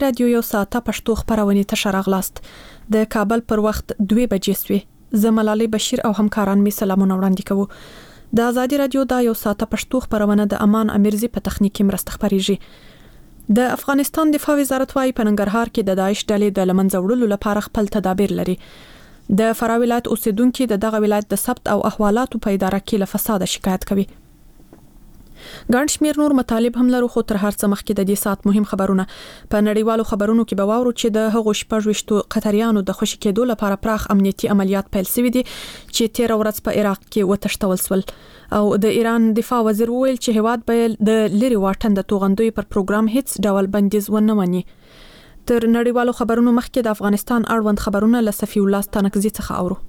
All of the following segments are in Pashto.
رادیو یو ساعته پښتو خبرونه ته راغلاست. د کابل پر وخت 2 بجې سوي. زه ملالۍ بشیر او همکاران می سلامونه وړاندې کوو. د آزادي رادیو د یو ساعته پښتو خبرونه د امان امیرزي په تخنیکی مرسته خبريږي. د افغانستان دفاع وزارت وايي په ننګرهار کې د داعش ډلې د لمنځه وړلو لپاره خپل تدابیر لري. د فراه ولایت اوسیدونکو د دغه ولایت د ثبت او احوالاتو په اداره کې له فساد شکایت کوي. ګڼ شمېر نور مطالب هم لرو، خو تر هر څه مخکې د دې سات مهم خبرونه په نړیوالو خبرونو کې به واورو چې د هغو 26 قطریانو د خوشي کېدو لپاره پراخ امنیتي عملیات پیل شوي دي چې 13 ورځې په عراق کې وتښتول شول. او د ایران دفاع وزیر وویل چې هیواد به د لری واټن د توغندوی پر پروګرام هیڅ ډول بندیز ونه مني. تر نړیوالو خبرونو مخکې د افغانستان اړوند خبرونه له صفی الله ستانکزي څخه اورو.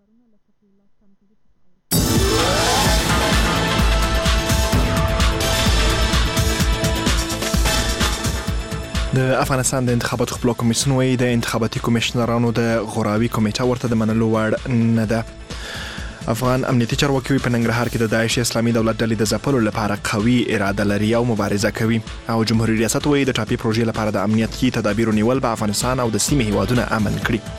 د افغانستان د انتخاباتو خپل کمیسیون وايي د انتخاباتي کمیشنرانو د غوراوي کمیټه ورته د منلو وړ نه ده. افغان امنیتي چارواکي په ننګرهار کې د داعش اسلامي دولت ډلې د ځپلو لپاره قوي اراده لري او مبارزه کوي. او جمهوریت ریاست وايي د ټاپي پروژې لپاره د امنیتي تدابیر نیول په افغانستان او د سیمې هیوادونو امن کړي.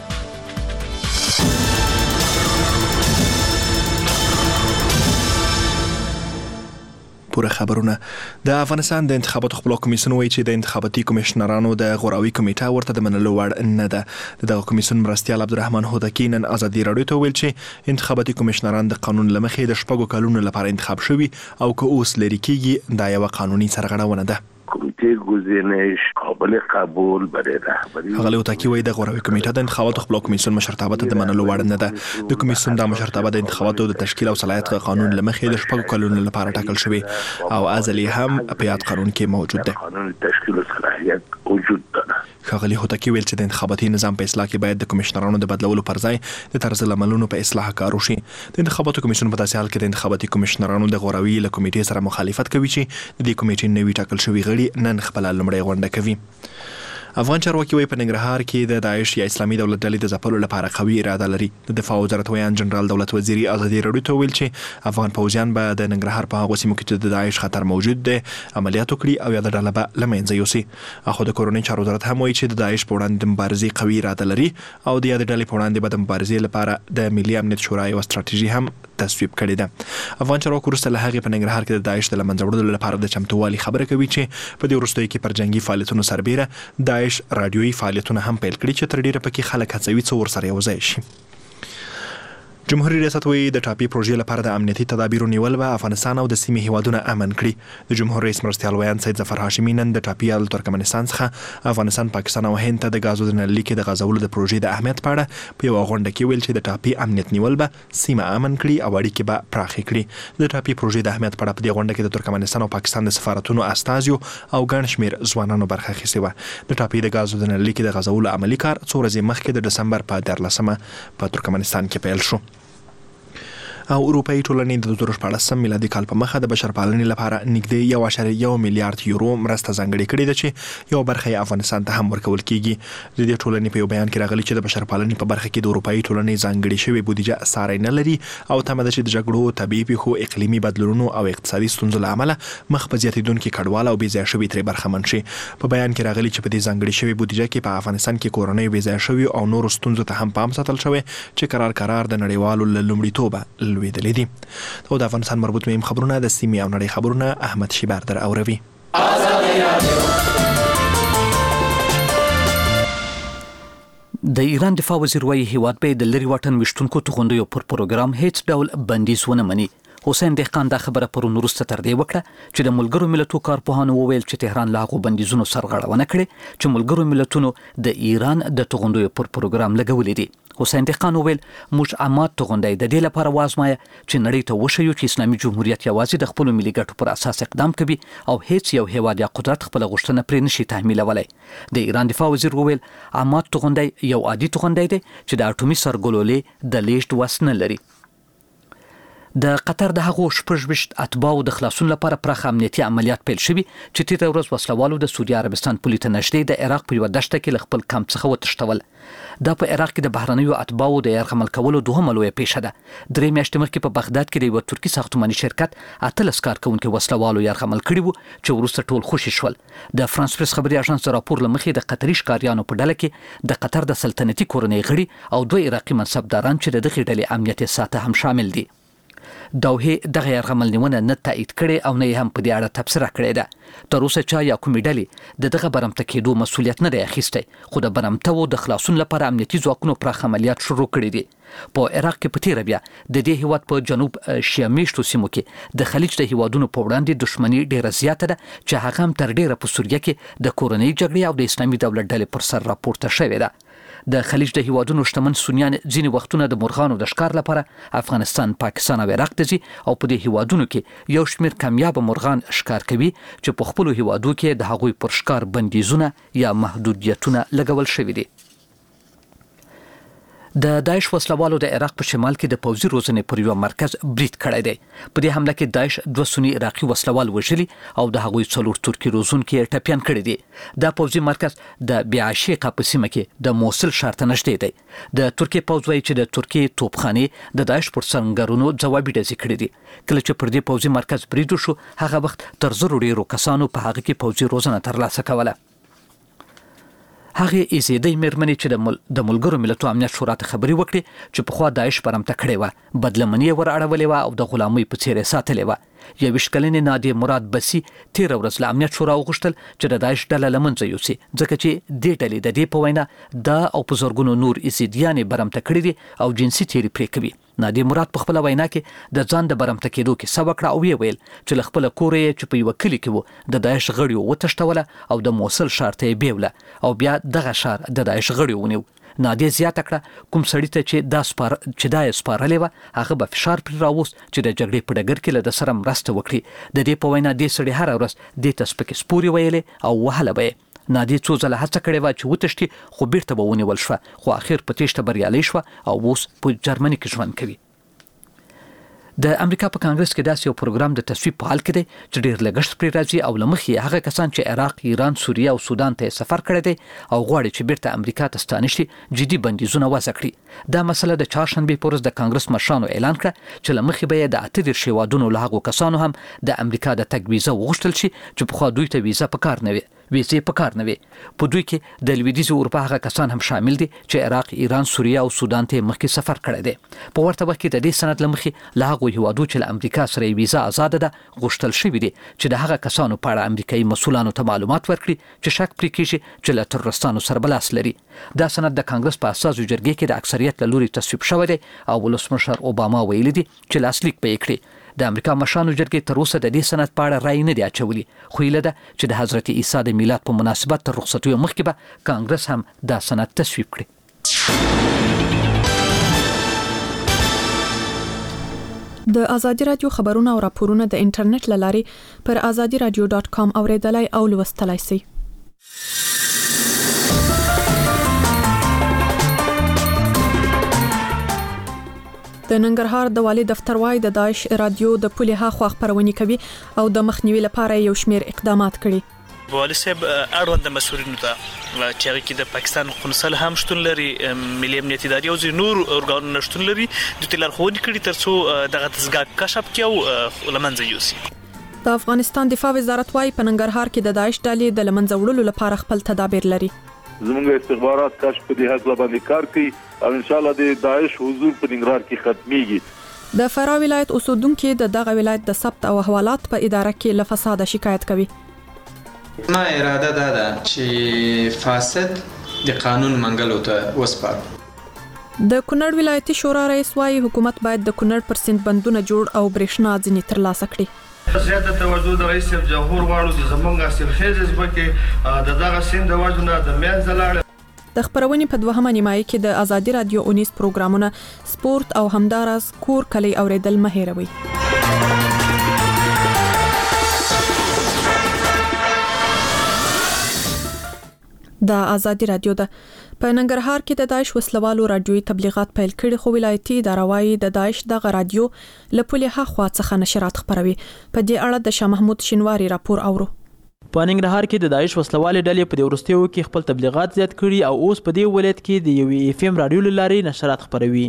پوره خبرونه. د افغانستان د انتخاباتو خپل کمیسیون وايي چې د انتخاباتي کمیشنرانو د غوراوي کمیټه ورته د منلو وړ نه ده. دغه کمیسیون مرستیال عبدالرحمن هودکی نن آزادي رادیو ته ویل چې انتخاباتي کمیشنران د قانون لمخې د 6 کلونو لپاره انتخاب شوي او که اوس لري کیږي دا یو قانوني سرغړونه ده. کمیټې گزینش قابل قبول برای رهبری هغه هودکی وايي د غوراوي کمیټه د انتخاباتو خپل کمیسیون مشرتابه ته د منلو وړ نه ده. د کمیسیون د مشرتابه د انتخاباتو د تشکیل او صلاحیت قانون لمخې د 6 کلونو لپاره ټاکل شوی او ازلی هم په یاد قانون کې موجود ده. قانون تشکیل او صلاحیت وجود داره. ښاغلي هوتکی ویل چې د انتخاباتي نظام په اصلاح کې باید د کمیشنرانو د بدلولو پر ځای د طرز العملونو په اصلاح کار وشي. د انتخاباتو کمیسیون په داسې حال کې د انتخاباتي کمیشنرانو د غوراوي له کمیټې سره مخالفت کوي چې د دې کمیټې نوي ټاکل شوی غړي نن خپل لومړی غونډه کوي. افغان چارواکي وايي په ننګرهار کې د داعش یا اسلامي دولت ډلې د ځپلو لپاره قوي اراده لري. د دفاع وزارت ویان جنرال دولت وزیری آزادي رادیو ته ویل چې افغان پوځیان به د ننګرهار په هغه سیمو کې چې د داعش خطر موجود دی عملیات وکړي او یا د ډله به له منځه یوسي. اخو د کورنۍ چارو وزارت هم وایي چې د داعش په وړاندې د مبارزې قوي اراده لري او د یاد ډلې په وړاندې به د مبارزې لپاره د ملي امنیت شورا یو ستراتیژي هم تصویب کړې ده. افغان چارواکو وروسته له هغې په ننګرهار کې د داعش د له منځه وړلو لپاره د چمتووالي خبره کوي چې په دې وروستیو کې پر جنگي فعالیتونو سربیره داعش رادیويي فعالیتونه هم پیل کړي چې تر ډیره پکې خلک هڅوي څو ورسره یو ځای شي. جمهوریت ریاست وايي د ټاپي پروژې لپاره د امنیتي تدابیرو نیول به افغانستان او د سیمې هیوادونه امن کړي. د جمهور رئیس مرستیال ویان سید ظفر هاشمي نن د ټاپي ال ترکمنستان څخه افغانستان، پاکستان او هند ته د غازو د نل لیک د غازولو د پروژې د اهمیت په اړه په یو غونډه کې ویل چې د ټاپي امنیت نیول به سیمه امن کړي او اړیکې به پراخې کړي. د ټاپي پروژې د اهمیت په اړه په دې غونډه کې د ترکمنستان او پاکستان د سفارتونو استازیو او ګڼ شمېر ځوانانو برخه اخیستې وه. د ټاپي د غازو د نل لیک د غازولو عملي کار څو ورځې مخکې د ډسمبر په 14 په ترکمنستان کې پیل شو. او اروپאי ټولنې د 2014 میلادي کال په مخه د بشرپالنې لپاره نږدې 1.1 میلیارډ یورو مرسته ځانګړې کړې ده چې یو برخه یې افغانستان ته هم ورکول کیږي. د دې ټولنې په یو بیان کې راغلي چې د بشرپالنې په برخه کې د اروپאי ټولنې ځانګړې شوی بودیجه ساری نه لري او تمه ده چې د جګړو، طبيعي پیښو، اقلیمي بدلونونو او اقتصادي ستونزو له امله مخ په زیاتېدونکي کډوال او بې ځایه شوي ترې برخمن شي. په بیان کې راغلي چې په دې ځانګړې شوی بودیجه کې په افغانستان کې کورنۍ بې ځایه شوي او نورو ستونزو ته هم پام ساتل شوی چې قرار د نړیوالو له لومړیتوبه لوېدلې دي. او د افغانستان مربوط مهم خبرونه د سیمې او نړۍ خبرونه احمد شیبر در اوروي. د ایران دفاع وزیر وايي هیواد به د لری واټن وشتونکو توغندیو پر پروګرام هیڅ ډول بندیز ونه مني. حسین دهقان دا خبره پرون وروسته تر دې وکړه چې د ملګرو ملتونو کارپوهانو وویل چې تهران لا غو بندیزونو سرغړونه کړې چې ملګرو ملتونو د ایران د توغندیو پر پروګرام لګولې دي. حسین دهقان وویل موږ عامات توغندۍ د دې لپاره وازمایه چې نړۍ ته وښیو چې اسلامي جمهوریت یوازې د خپل ملي ګټو پر اساس اقدام کوي او هیڅ یو هیواد یا قدرت خپل غوښتنه پرې نشي تحمیلولای. د ایران دفاع وزیر وویل عامات توغندۍ یو عادي توغندۍ دی چې د اټومي سرګلولې د لیږد وس نه لري. د قطر د هغو 28 اتباعو د خلاصون لپاره پراخ امنیتي عملیات پیل شوي چې تیر ورځ وسلوالو د سعودي عربستان پولیس نشدې د عراق په یو دشته کې خپل کمپ څخه وتښتول. دا په عراق کې د بهرنیو اتباعو د یرغمل کولو دوهمه لویه پیښه ده. درې میاشتې مخکې په بغداد کې د یو ترکي ساختماني شرکت 18 کارکونکو وسلوالو یرغمل کړي وو چې وروسته ټول خوشي شول. د فرانس پریس خبري اژانس راپور لمخې د قطري ښکاریانو په ډله کې د قطر د سلطنتي کورنۍ غړي او 2 عراقي منصبداران چې د دغه ډلې امنیتي ساته هم شامل دي. دوحه دغه یرغمل نیونه نه تایید کړي او نه هم په دې اړه تبصره کړې ده. تر اوسه چا یا کومې ډلې دغه برمته کېدو مسولیت نه دی اخیستی، خو د برمته د خلاصون لپاره امنیتي ځواکونو پراخ عملیات شروع کړي دي. په عراق کې په تیر بیا د دې هیواد په جنوب شیعه میشتو سیمو کې د خلیج د هیوادونو په وړاندې دښمنی ډیره زیاته ده چې هغه هم تر ډیره په سوریه کې د کورنۍ جګړې او د اسلامي دولت ډلې پر سر راپورته شوې ده. د خلیج د هیوادونو شتمن سنیان ځینې وختونه د مرغانو د ښکار لپاره افغانستان، پاکستان او عراق ته ځي او په دې هیوادونو کې یو شمېر کامیاب مرغان ښکار کوي چې په خپل هیوادو کې د هغوی پر ښکار بندیزونه یا محدودیتونه لګول شوي دي. د داعش وسلوالو د عراق په شمال کې د پوځي روزنې پر یو مرکز برید کړی دی. په دې حمله کې داعش 2 سنی عراقي وسلوال وژلي او د هغوی 4 ترکي روزونکي ټپيان کړي دي. دا پوځي مرکز د بیعشیقه په سیمه کې د موصل ښار ته نږدې دی. د ترکیه پوځ وايي چې د ترکیه توپخانې د داعش پر سنگرونو ځوابي ډزې کړې دي. کله چې پر دې پوځي مرکز برید وشو، هغه وخت تر 100 ډیرو کسانو په هغه کې پوځي روزنه ترلاسه کوله. هغه ایزیدۍ مېرمنې چې د ملګرو ملتونو امنیت شورا ته خبري وکړي چې په خوا داعش برمته کړې و، بدلمنی ور اړولې و او د غلامۍ په څیر ساتلې و. 21 کلنې نادیه مراد بسی تیر ورځ له امنیت شورا وغوښتل چې د داعش ډله لمنځه یوسي، ځکه چې دې ډلې د دې په وینا دا او په زورګونو نور ایزیدیانې برمته کړي دي او جنسي تیری پرې کوي. نادیه مراد په خپل وینا کې د ځان د برمته کېدو کې سبق را او ویل چې له خپل کور یې چې په یو کلی کې وو د داعش غړي وتښتوله او د موصل ښار ته بیوله او بیا دغه ښار د داعش غړي ونیو. نادیه زیاته کړه کوم سړی ته چې دا سپارلې و هغه به فشار پر راوست چې د جګړې په ډګر کې له سره مرسته وکړي. د دې په وینا دې سړی هر ورځ دې ته سپکې سپوري ویلې او وهله به. نادیه څو ځله هڅه کړې و چې وتښتي، خو بیرته به ونیول شوه، خو اخر په تېښته بریالۍ شوه او اوس په جرمني کې ژوند کوي. د امریکا په کانګرس کې داسې یو پروګرام د تصویب په حال کې دی چې ډېر لګښت پرې راځي او لمخې هغه کسان چې عراق، ایران، سوریه او سودان ته سفر کړی دی او غواړي چې بیرته امریکا ته ستانه شي جدي بندیزونه وضع کړي. دا مسله د چهارشنبې په ورځ د کانګرس مشرانو اعلان کړه چې لمخې به یې د 38 هیوادونو له هغو کسانو هم د امریکا د تګ ویزه وغوښتل شي چې پخوا دوی ته ویزه پکار نه وي. په دوی کې د لویدیځې اروپا هغه کسان هم شامل دي چې عراق، ایران، سوریه او سودان ته مخکې سفر کړی دی. په ورته وخت کې د دې سند لمخې له هغو هیوادو چې له امریکا سره ویزه آزاد ده غوښتل شوی دي چې د هغه کسانو په اړه امریکایي مسؤلانو ته معلومات ورکړي چې شک پرې کیږي چې له ترورستانو سره بلاس لري. دا سند د کانګرس په اساسي جرګې کې د اکثریت له لوري تصویب شوی دی او ولسمشر اوباما ویلي دي چې لاسلیک به یې کړي. د امریکا مشرانو جرګې تر اوسه د دې سند په اړه رائے نه دی اچولي، خو هیله ده چې د حضرت عیسی د میلاد په مناسبت تر رخصتیو مخکې به کانګرس هم دا سند تصویب کړي. د ازادي رادیو خبرونه او راپورونه د انټرنیټ له لارې پر azadiradio.com اوریدلای او لوستلای شئ. د ننګرهار د والي دفتر وايي د داعش رادیو د پولې هاخوا خبرونه کوي او د مخنیوي لپاره یو شمېر اقدامات کړي. والي صاحب اړوند مسؤلینو ته چې هغه کې د پاکستان قونسل هم شتون لري، ملي امنیتي ادارې او نور ارګانونه شتون لري، د تلارخونې کړي ترڅو دغه تسګا کشف کیو لمنځه یوسي. د افغانستان دفاع وزارت وايي په ننګرهار کې د داعش ډلې د لمنځه وړلو لپاره خپل تدابیر لري. زموږ استخبارات کشف په دې حق باندې کار کوي او ان شاء الله د داعش حضور په ننګرهار کې ختميږي. د فراه ولایت اوسیدونکو د دغه ولایت د ثبت او حوالات په اداره کې له فساد شکایت کوي. ما اراده ده چې فاسد د قانون منګلو ته وسپارو. د کونړ ولایتي شورا رئیس وايي حکومت باید د کونړ پر سیند بندونه جوړ او برېښنا ځنې ترلاسه کړي. زیاته توجه د رئیس جمهور واړو چې زمونږه سرخیز ځبکه د دغه سیند وجنه د میانځ لاړ. د خبرونې په دوهمه نیمایي کې د ازادي رادیو 19 پروګرامونه سپورت او همدارس کور کلی اوریدل مه هېروئ. د ازادي رادیو ده. په ننګرهار کې د داعش وسلوالو رادیوي تبلیغات پیل کړي خو ولایتي اداره وايي د داعش د رادیو لپاره خوا څخه نشرات خبروي. په دې اړه د شاه محمود شینواری راپور اورو. په ننګرهار کې د داعش وسلوالې ډلې په ورستیو کې خپل تبلیغات زیات کړي او اوس په دې ولایت کې د یو اف ام رادیو لاري نشرات خبروي.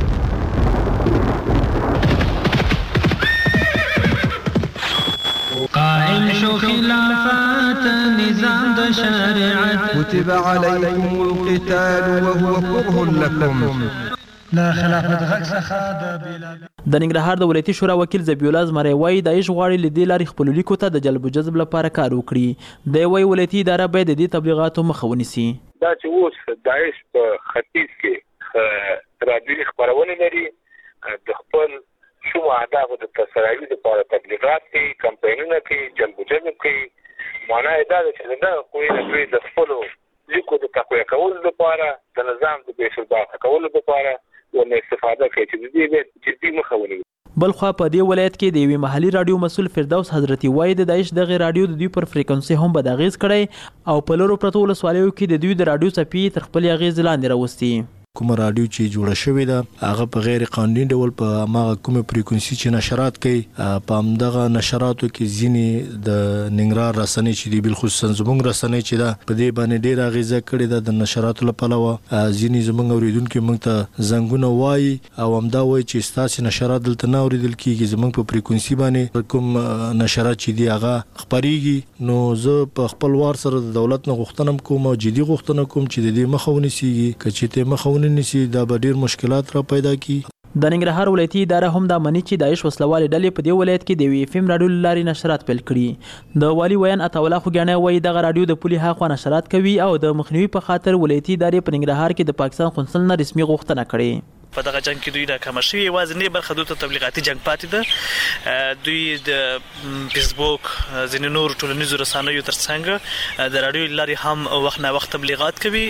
قائم شو خلافات نظام د شریعت كتب عليكم القتال وهو كره لكم لا خلافت غږ څخه د ننګرهار د ولایتي شورا وکیل ذبیح الله زمری وایي داعش غواړي لدې لارې خپل لیکو ته د جلب جذب لپاره کار وکړي. د وایي ولایتي اداره باید د دې تبلیغاتو مخه ونیسي. دا چې اوس داعش په ختیځ کې رادیوي خپرونه لري د خپل شو اهداف د تسراوي لپاره تبلیغات کوي، کمپاینونه کوي، جلب جذب کوي. معنا یې دا چې دا کوی د خپل لیکو د تقویه کولو لپاره د نظام د بشرباخه کولو لپاره ونه استفاده کوي چې دې جدي مخه ونیسي. بلخوا په دې ولایت کې د یوې محلي رادیو مسول فردوس حضرتي وایي د داعش دغه رادیو د دوی پر فریکونسي هم بد اغیز کړی او په لورو پرتو ولسوالیو کې د دوی د رادیو څپې تر خپل اغیز لاندې راوستي. کوم رادیو چې جوړه شوې ده هغه په غیر قانوني ډول په هغه کوم فریکونسي چې نشرات کوي په همدغه نشراتو کې ځینې د ننګرهار رسنۍ چې دی بالخصوص زموږ رسنۍ چې ده په دې باندې ډېره اغیزه کړې ده د نشراتو لپاره. ځینې زموږ اوریدونکو موږ ته زنګونه وایي او همدا وایي چې ستاسو نشرات دلته نه اوریدل کیږي، زموږ په فریکونسي باندې کوم نشرات چې دی هغه خبريږي. نو زه په خپل وار سره د دولت نه غوښتنه کوم او جدي غوښتنه کوم چې د دې مخه ونیسي. کچې ته مخه نسی دا به ډیر مشکلات را پیدا کی. د ننګرهار ولایتي اداره هم د منی چې داعش وسلوالې ډلې په دې ولایت کې د وی اف ام رادیو لاري نشرات پیل کړي. د والی ویان عطاوله خوګانه وایي دغه رادیو د پولی هاخوا نشرات کوي او د مخنیوي په خاطر ولایتي ادارې په ننګرهار کې د پاکستان قونسل نه رسمي غوښتنه کړې. په دغه جنگ کې دوی ناکام شوي، یوازې برخه دوی ته تبلیغاتي جنگ پاتې ده. دوی د فیسبوک ځینې نور ټولنیزو رسنیو ترڅنګ د رادیو لاري هم وخت نه وخت تبلیغات کوي.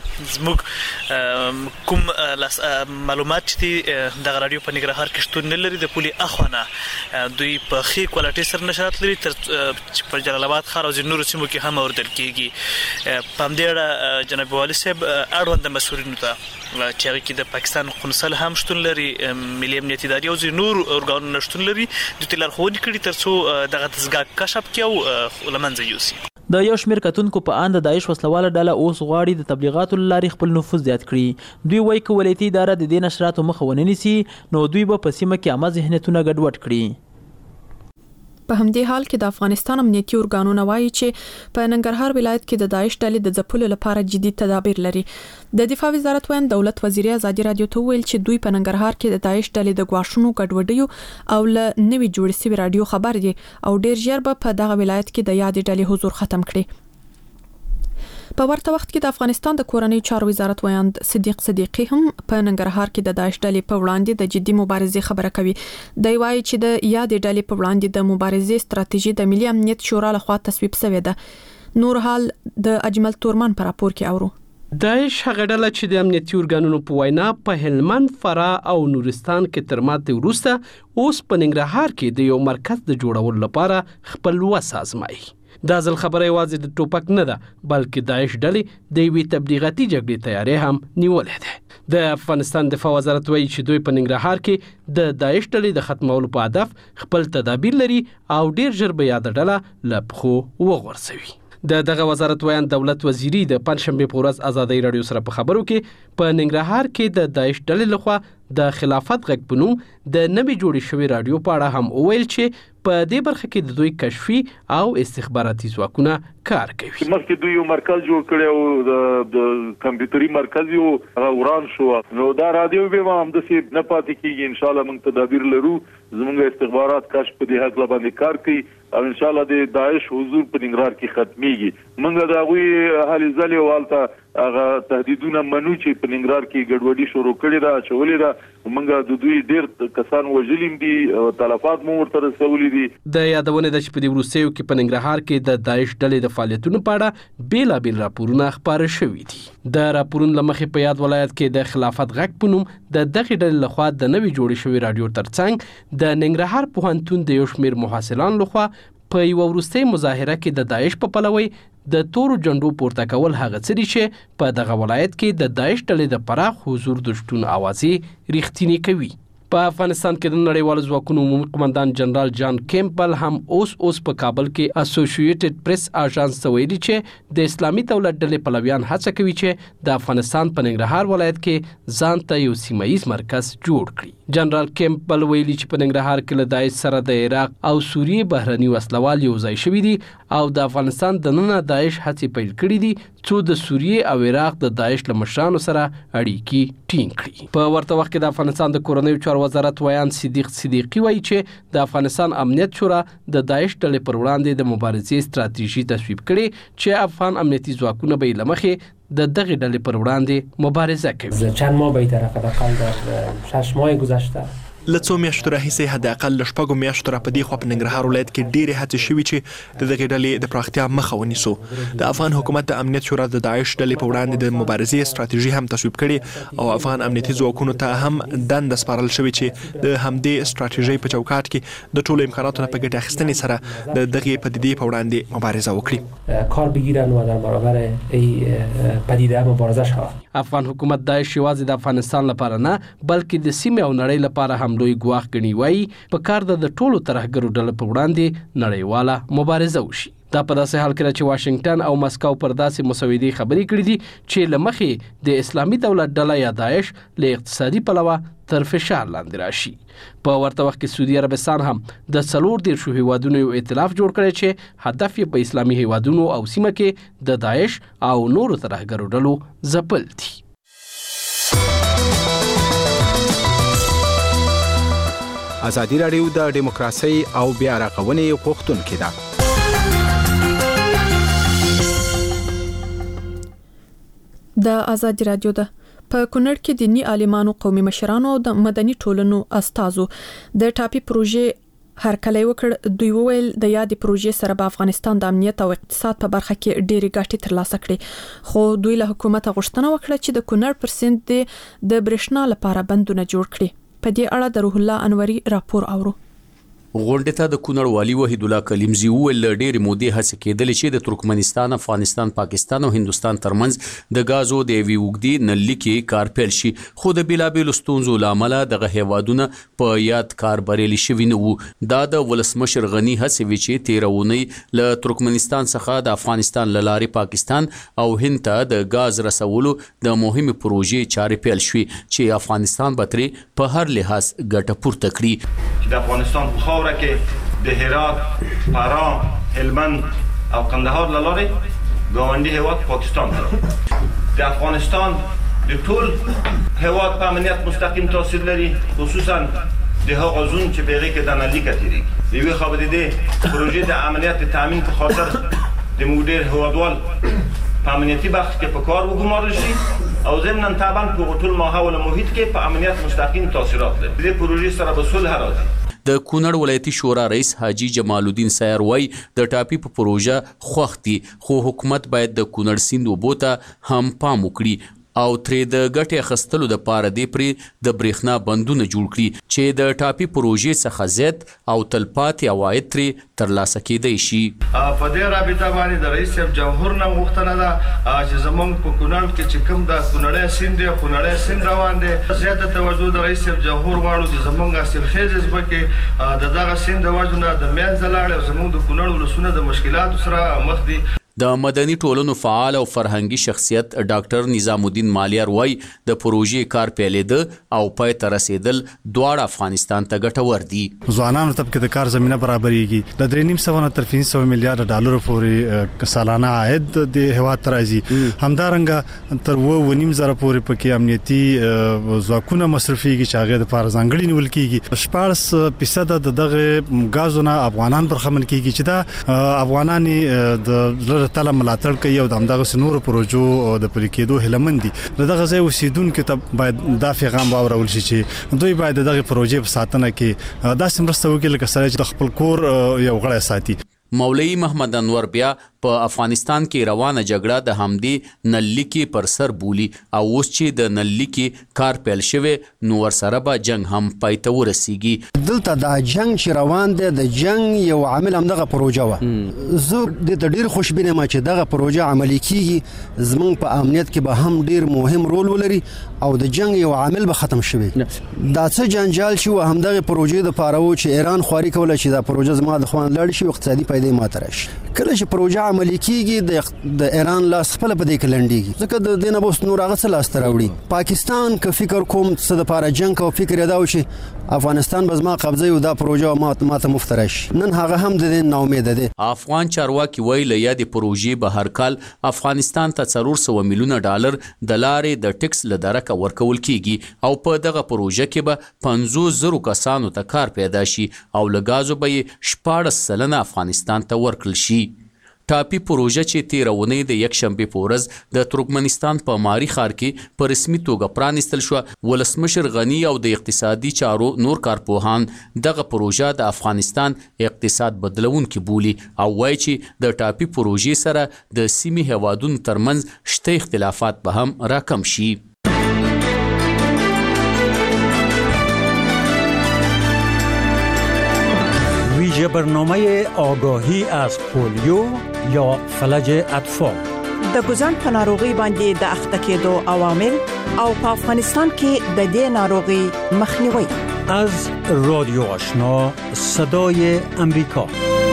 زموږ کوم معلومات چې دغه رادیو په ننګرهار کې شتون نه لري د پولي اخوانه دوی په خې کوالټي سره نشرات لري تر په جلال آباد ښار او ځینې نورو سیمو کې هم اوریدل کیږي. په همدې اړه جناب والي صاحب اړوند مسؤلینو ته چې هغه کې د پاکستان قونسل هم شتون لري، ملي امنیت ادارې او ځینې نور ارګانونه شتون لري، دوی ته لارښوونې کړي تر څو دغه دستګاه کشف کړي او له منځه یوسي. د یو شمېر کتونکو په اند د داعش وسلواله ډله اوس غواړي د تبلیغاتو لاري خپل نفوذ زیات کړي. دوی وایي چې ولایتي اداره د دې نشراتو مخه ونه نیسي نو دوی به په سیمه کې عامه ذهنیتونه ګډوډ کړي. په همدې حال کې د افغانستان امنیتي ارګانونه وایي چې په ننګرهار ولایت کې د داعش ډلې د ځپلو لپاره جدي تدابیر لري. د دفاع وزارت وایي دولت وزیر ازادي رادیو ته ویل چې دوی په ننګرهار کې د داعش ډلې د غواښونو ګډوډیو او له نوي جوړ شوی رادیو خبر دي او ډیر ژر به په دغه ولایت کې د یادې ډلې حضور ختم کړي. په ورته وخت کې د افغانستان د کورنۍ چارو وزارت ویاند صدیق صدیقی هم په ننګرهار کې د داعش ډلې په وړاندې د جدي مبارزې خبره کوي. دی وایي چې د یادې ډلې په وړاندې د مبارزې ستراتیژي د ملي امنیت شورا لخوا تصویب شوې ده. نور حال د اجمل تورمان پر راپور کې اورو. داعش هغه ډله چې د امنیتي ارګانونو په وینا په هلمند، فراه او نورستان کې تر ماتې وروسته اوس په ننګرهار کې د یو مرکز د جوړولو لپاره خپل وس آزمایي. دا ځل خبره یوازې د ټوپک نه ده بلکې داعش ډلې د یوې تبلیغاتي جګړې تیاری هم نیولې ده. د افغانستان دفاع وزارت وایي چې دوی په ننګرهار کې د داعش ډلې د ختمولو په هدف خپل تدابیر لري او ډیر ژر به یاده ډله له پښو وغورځوي. د دغه وزارت ویان دولت وزیری د پنځشنبه په ورځ ازادي رادیو سره په خبرو کې په ننګرهار کې د داعش ډلې لخوا د خلافت غږ په نوم د نوي جوړې شوی رادیو په اړه هم وویل چې په دې برخه کې د دوی کشفي او استخباراتي ځواکونه کار کوي. مخکې دوی یو مرکز جوړ کړی او د کمپیوټري مرکز یو وران شو. نو دا رادیو به هم د سي نه پاتې کیږي. ان شاء الله موږ تدابیر لرو، زموږ استخبارات کشف په دې حق باندې کار کوي او ان شاء الله د داعش حضور په ننګرهار کې ختميږي. موږ دا غوي حالي ځلې والته هغه تهدیدونه منو چې په ننګرهار کې ګډوډي شروع کړې ده چولې ده. موږ د دوی ډیر کسان وژلیم دي او تلفات مو ورته رسولې دي. د یادونه ده چې په دې وروستیو کې په ننګرهار کې د داعش ډلې د فعالیتونو په اړه بیلابیل راپورونه خپاره شوي دي. د راپورونو له مخې په یاد ولایت کې د خلافت غږ په نوم د دغې ډلې لخوا د نوي جوړې شوي رادیو ترڅنګ د ننګرهار پوهنتون د یو شمېر محصلانو لخوا په یو وروستۍ مظاهره کې د داعش په پلوي د تورو جنډو پورته کول هغه څه دي چې په دغه ولایت کې د داعش ډلې د پراخ حضور د شتون اوازې رښتینی کوي. په افغانستان کې د نړیوالو ځواکونو عمومي قومندان جنرال جان کیمپبل هم اوس په کابل کې اسوسییټډ پریس اژانس ته ویلي چې د اسلامي دولت ډلې پلویان هڅه کوي چې د افغانستان په ننګرهار ولایت کې ځان ته یو سیمایي مرکز جوړ کړي. جنرال کیمپبل ویلي چې په ننګرهار کې له داعش سره د عراق او سوریې بهرني وسلوال یو ځای شوي دي او د افغانستان دننه داعش هڅې پیل کړي دي څو د سوریې او عراق د داعش له مشرانو سره اړیکې ټینګ کړي. په ورته وخت کې د افغانستان د کورنیو چارو وزارت ویان صدیق صدیقی وایي چې د افغانستان امنیت شورا د داعش ډلې پر وړاندې د مبارزې ستراتیژي تصویب کړي چې افغان امنیتي ځواکونه به له مخې د دغه ډلې پر وړاندې مبارزه کوي. چند ماه بی‌طرف حداقل در 6 ماه گذشته له څو میاشتو راهیسې حداقل له 6 میاشتو را په دې خوا په ننګرهار ولایت کې ډېرې هڅې شوي چې د دغې ډلې د پراختیا مخه ونیسو. د افغان حکومت د امنیت شورا د داعش ډلې په وړاندې د مبارزې ستراتیژي هم تصویب کړي او افغان امنیتي ځواکونو ته هم دنده سپارل شوې چې د همدې ستراتیژۍ په چوکاټ کې د ټولو امکاناتو نه په ګټې اخیستنې سره د دغې پدیدې په وړاندې مبارزه وکړي. کار بگیرن و در برابر این پدیده مبارزه شود. افغان حکومت داعش یوازې د افغانستان لپاره نه بلکې د سیمې او نړۍ لپاره هم لوی ګواښ ګڼي. وایي په کار د ټولو ترهګرو ډلو په وړاندې نړیواله مبارزه وشي. دا په داسې حال کې چې واشنگټن او مسکو پر داسې مسودې خبرې کړې دي چې له مخې د اسلامي دولت ډله یا داعش له اقتصادي پلوه تر فشار لاندې راشي. په ورته وخت کې سعودي عربستان هم د 14 هیوادونو یو ائتلاف جوړ کړی چې هدف یې په اسلامي هیوادونو او سیمه کې د داعش او نورو ترهګرو ډلو ځپل دي. ازادي راډیو د دیموکراسي او بیا رغونې غوښتونکې ده. د ازادي راډیو د په کونړ کې دینی عالمانو، قومي مشرانو او د مدني ټولنو استازو د ټاپي پروژې هرکلی وکړ. دوی وویل د یادې پروژې سره په افغانستان د امنیت او اقتصاد په برخه کې ډېری ګټې ترلاسه کړي، خو دوی له حکومت غوښتنه وکړه چې د کونړ پر سیند د برېښنا لپاره بندونه جوړ کړي. په دې اړه د روح الله انوري راپور اورو. غونډه ته د کونړ والي وحید الله کلیمزی وویل ډېرې مودې هڅې کېدلې چې د ترکمنستان، افغانستان، پاکستان او هندوستان ترمنځ د غازو د یوې اوږدې نلۍ کې کار پیل شي، خو د بیلابیلو ستونزو له امله دغه هیوادونه په یاد کار بریالي شوي نه وو. دا د ولسمشر غني هڅې وې چې تېره اونۍ له ترکمنستان څخه د افغانستان له لارې پاکستان او هند ته د غاز رسولو د مهمې پروژې چارې پیل شوې چې افغانستان به ترې په هر لحاظ ګټه پورته کړي. د افغانستان په خاوره کې د هرات، فراه، هلمند او قندهار له لارې ګاونډي هیواد پاکستان ته د افغانستان د ټول هیواد په امنیت مستقیم تاثیر لري، خصوصا د هغو زون چې په هغې کې د نلۍ کتېږي. د یوې خوا به د دې پروژې د امنیت تامین په خاطر د موږ ډېر هیوادوال په امنیتي بخش کې په کار وګمارل شي او ضمناً طبعا په ټول ماحول محیط کې په امنیت مستقیم تاثیرات لري. د دې پروژې سره به صلح راځي. د کونړ ولایتي شورا رئیس حاجی جمال الدین سایر وای د ټاپي په پروژه خوښ دي، خو حکومت باید د کونړ سیند اوبو ته هم پام وکړي او ترې د ګټې اخیستلو دپاره دې پرې د برېښنا بندونه جوړ کړي چې د ټاپي پروژې څخه زیات او تلپاتې عواید ترې ترلاسه کېدی شي. په دې رابطه باندې د رئیس صاحب جمهور نه غوښتنه ده چې زموږ په کونړ کې چې کوم د کونړی سیند دی، کونړی سیند روان دی، زیاته توجه د رئیس صاحب جمهور غواړو چې زموږ حاصلخیزه ځمکې د دغه سیند د وجې نه د منځه لاړې او زموږ د کونړ ولسونه د مشکلاتو سره مخ دي. د مدني ټولنو فعال او فرهنګي شخصیت ډاکټر نظام الدین مالیار وای د پروژې کار پیلېده او پای ته رسیدل دواړه افغانستان ته ګټور دي. ځوانانو ته د کار زمينه برابرېږي. د 3.5 تر 500 میلیارډ ډالر پورې سالانه عاید د هیواد ته راځي. همدارنګه تر 2.5 پورې پکې امنیتي ځواکونه مصرفيږي چې هغه د لپاره ځانګړي نیول کیږي. 14% دغه غازونه افغانان برخمن کیږي چې دا افغانان د تعالی ملاتړ کوي او دغه سنورو پروژو د پلي کېدو هلمند دي. دغه ځای اوسیدونکو ته باید دا پیغام واورول شي چې دوی باید دغه پروژې په ساتنه کې داسې مرسته وکړي لکه سره چې خپل کور یو غړی ساتي. مولوی محمد انور بیا په افغانستان کې روانه جګړه د همدې نللیکې پر سر بولي او اوس چې د نللیکې کار پیل شوی نو ورسره به جنگ هم پای ته ورسیږي. دلته دا جنگ چې روان دی د جنگ یو عامل همدغه پروژه وه. زه دې ته ډېر خوشبینه یم چې دغه پروژه عملي کیږي زموږ په امنیت کې به هم ډېر مهم رول ولري او د جنگ یو عامل به ختم شوی. دا څه جنجال چې همدغه پروژې د پاره و چې ایران خواري کوله چې دا پروژه زما د خوان لړ شي اقتصادي پیدې ماته راشي. کله چې پروژه عملي کیږي د ایران لاس خپل په دې کې لنډيږي ځکه د دینه بوس نور هغه څه لاس تراوړي. پاکستان که فکر کوم څه د پاره جنگ او فکر یاده و چې افغانستان به زما قبضه یو دا پروژه ماته مفترش نن هغه هم د نا امید ده. افغان چارواکي وایي له یادې پروژې به هر کال افغانستان ته 400 میلیونه ډالر د لارې د ټکس له درکه ورکول کیږي او په دغه پروژه کې به 50,000 کسانو ته کار پیدا شي او له ګازو به یې 14% افغانستان ته ورکړل شي. ټاپي پروژه چې تېره اونۍ د یکشنبې په ورځ د ترکمنستان په ماري ښار کې په رسمي توګه پرانیستل شوه. ولسمشر غني او د اقتصادي چارو نور کارپوهان دغه پروژه د افغانستان اقتصاد بدلونکې بولي او وایي چې د ټاپي پروژې سره د سیمې هیوادونو ترمنځ شته اختلافات به هم راکم شي. ویژه برنامه آگاهی از پولیو یا فلج اطفال د ګوزن په ناروغي باندې د اخته کېدو عوامل او په افغانستان کې د دې ناروغي مخنیوي از رادیو آشنا صدای امریکا.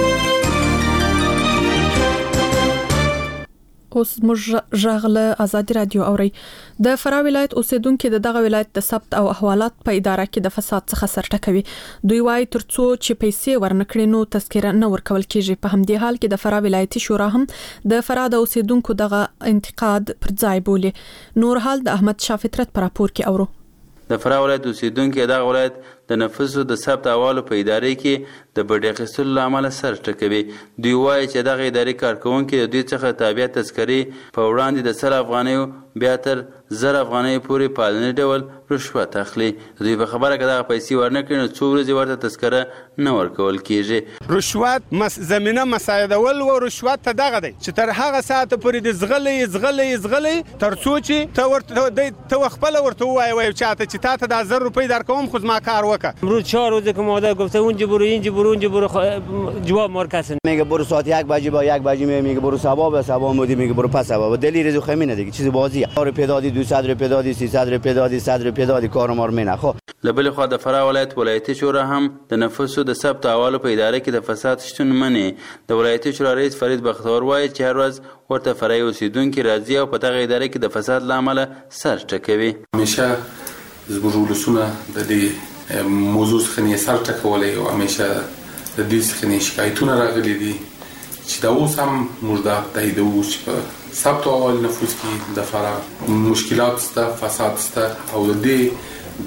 اوس موږ ژغله ازادي رادیو اوري. د فراه ولایت اوسیدونکو د دغه ولایت د ثبت او احوالات په اداره کې د فساد څخه سرټکوي. دوی وايي ترڅو چې پیسې ورنکړي نو تذکره نه ورکول کیږي. په همدې حال کې د فراه ولایتي شورا هم د فراه د اوسیدونکو دغه انتقاد پر ځای بولي. نور حال د احمد شاه فطرت پر راپور کې اورو. د فراه ولایت اوسیدونکو دغه ولایت د نفوسو د ثبت احوالو په ادارې کې د بډې اخیستلو له امله سر ټکوي. دوی وایي چې دغه ادارې کارکونکي د دوی څخه تابع تذکرې په وړاندې د 100 افغانیو بیا تر 1000 افغانیو پورې په پالنې ډول رشوت اخلي. دوی په خبره کې دغه پیسې ورنکړي نو څو ورځې ورته تذکره نه ورکول کیږي. رشوت زمينه مساعدول او رشوت ته دغه دی چې تر هغه ساعت پورې د زغلې تر څو چې ته خپل ورته وایي چاته چې تاسو د 1000 روپۍ درکوم خو ما کار وکړه. امروز 4 روزه که مادر گفته اونجا برو اینجا برو اونجا برو جواب مرکز میگه برو ساعت 1 بجه با 1 بجه میگه برو صبح مودی میگه برو پس صبح دلی رزو خمینه دیگه چیز بازیه. روپیه دادی 200 روپیه دادی 300 روپیه دادی 100 روپیه دادی کارو مار مینه. خب لبل خو د فراه ولایتي شورا هم د نفوسو د ثبت احوالو په اداره کې د فساد شتون مني. د ولایتي شورا رئیس فرید بختور وایي چې هر ورځ ورته فرای اوسیدونکو راځي او په دغه اداره کې د فساد لامل سر ټکوي. همیشه زموږ ولسونه د دې موضوع څخه نه سر ټکولې او همیشه د دې څخه نه شکایتونه راغلي دي چې دا اوس هم موږ د تایید چې په ثبت احوال نفوس کې د فراه مشکلات سته فساد سته او د دې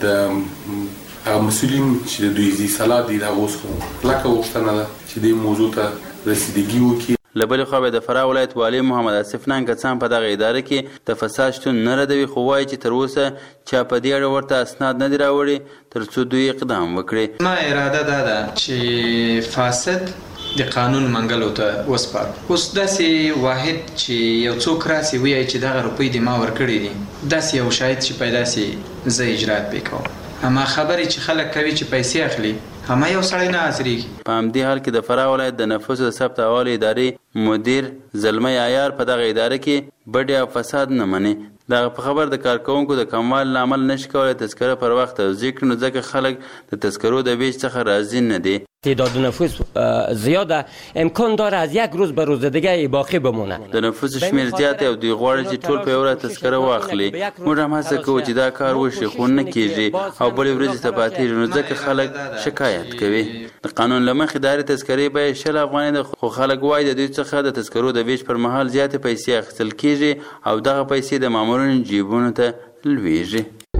د مسؤلین چې د دوی زی صلاح دي دا اوس لکه وختنه چې د موضوع ته رسیدګي وکړي. لبل خو د فراه ولایت والی محمد اسف نان کڅان په دغه اداره کې د فساد شتون نه ردوي خو وایي چې تر اوسه چا په دې اړه ورته اسناد نه دی راوړي ترڅو دوی اقدام وکړي. ما اراده ده چې فاسد د قانون منګلو ته وسپار. اوس داسې واحد چې یو څوک راسي وایي چې دغه روپۍ د ما ورکړي دي داسې یو شاهد چې پیدا سي زه اجرات وکړم. اما خبرې چې خلک کوي چې پیسې اخلي همه یو سړی نه حاضرېږي. په همدې حال کې د فراه ولایت د نفوسو د ثبت احوالو ادارې مدیر زلمی عیار په دغه اداره کې بډې او فساد نه مني. دغه په خبر د کارکونکو د کموالي له امله نشي کولی تذکره پر وخت توزیع کړي نو ځکه خلک د تذکرو د ویش څخه راضي نه دي. تعداد نفوس زیاده امکان داره از یک روز به روز دیگه باقی بمونه. د نفوس شمیر زیات او دوی غواړي چې ټول په یو ورځ تذکره واخلي. موږ هم هڅه کوو چې دا کار وشي خو نه کیږي او بلې ورځې ته پاتېږي نو ځکه خلک شکایت کوي. د قانون له مخې داري تذکرې باید 100 افغانۍ ده خو خلک وایي د دوی څخه د تذکرو د ویش پر مهال زیاتې پیسې اخیستل کیږي او دغه پیسې د مامورینو جیبونو ته لویږي.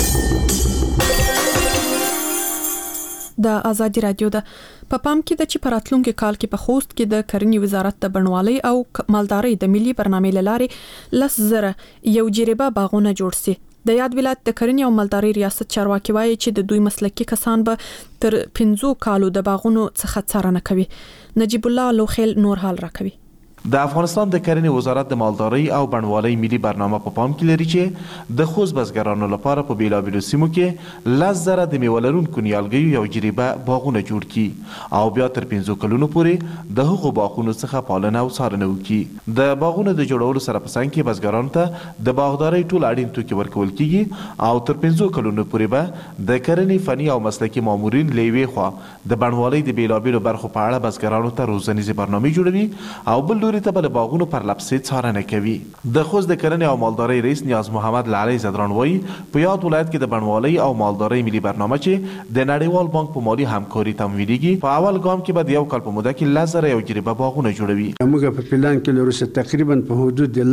د ازادي رادیو د پام کې د چې پراتلونکو کال کې په خوست کې د کرنې وزارت د بڼوالۍ او مالدارۍ د ملي برنامې لارې 10,000 یو جریبه باغونه جوړ سي. د یاد ولایت د کرنې او مالدارۍ ریاست چارواکي وایي چې د دوی مسلکي کسان به تر 15 کالو د باغونو څخه څارنه کوي. نجیب الله لوخیل نور حال راکوي. د افغانستان د کرنې وزارت د مالدارۍ او بڼوالۍ ملي برنامه په پام کې لري چې د خوست بزګرانو لپاره په بیلابیلو سیمو کې 10,000 د میوه لرونکو نیالګیو یو جریبه باغونه جوړ کړي او بیا تر 5 کلونو پورې د هغو باغونو څخه پالنه او څارنه وکړي. د باغونو د جوړولو سره په څنګ کې بزګرانو ته د باغدارۍ ټول اړین توکي ورکول کیږي او تر 5 کلونو پورې به د کرنې فني او مسلکي مامورین له یوې خوا د بڼوالۍ د بیلابیلو برخو په اړه بزګرانو ته روزنیزې برنامې جوړوي او بل لوري ته بل باغونو پر لپسې څارنه کوي. د خوست د کرنې او مالدارۍ رئیس نیاز محمد لعلی زدران وایي په یاد ولایت کې د بڼوالۍ او مالدارۍ ملي برنامه چې د نړیوال بانک په مالي همکاري تمویلېږي په اول ګام کې به د یو کال په موده کې 10,000 یو جریبه باغونه جوړوي. موږ په پلان کې لرو چې تقریبا په حدود د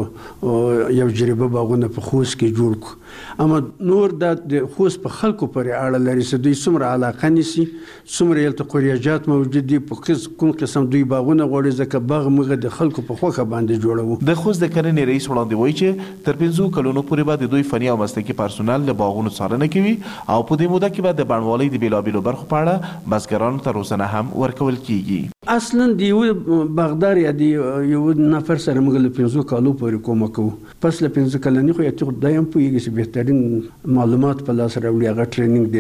10,000 یو جریبه باغونه په خوست کې جوړ کړو. اما نور د خوست په خلکو پورې اړه لري چې دوی څومره علاقه نیسي څومره یلته قریاجات موجود دي په کوم قسم دوی باغونه غواړي ځکه باغ موږ د خلکو په خوخه باندې جوړو. د خوست د کرنې رئیس وړاندې وایي چې تر 5 کلونو پورې به د دوی فني او مسلکي پرسونل له باغونو څارنه کوي او په دې موده کې به د بڼوالۍ د بیلابیلو برخو په اړه بزګرانو ته روزنه هم ورکول کیږي. اصلا د یو باغدار یا د یو نفر سره موږ له 5 کالو پورې کومک کوو. پس له 5 کلنې خو یې دایم پوهیږي چې بهترین معلومات په لاس راوړي. هغه ټریننګ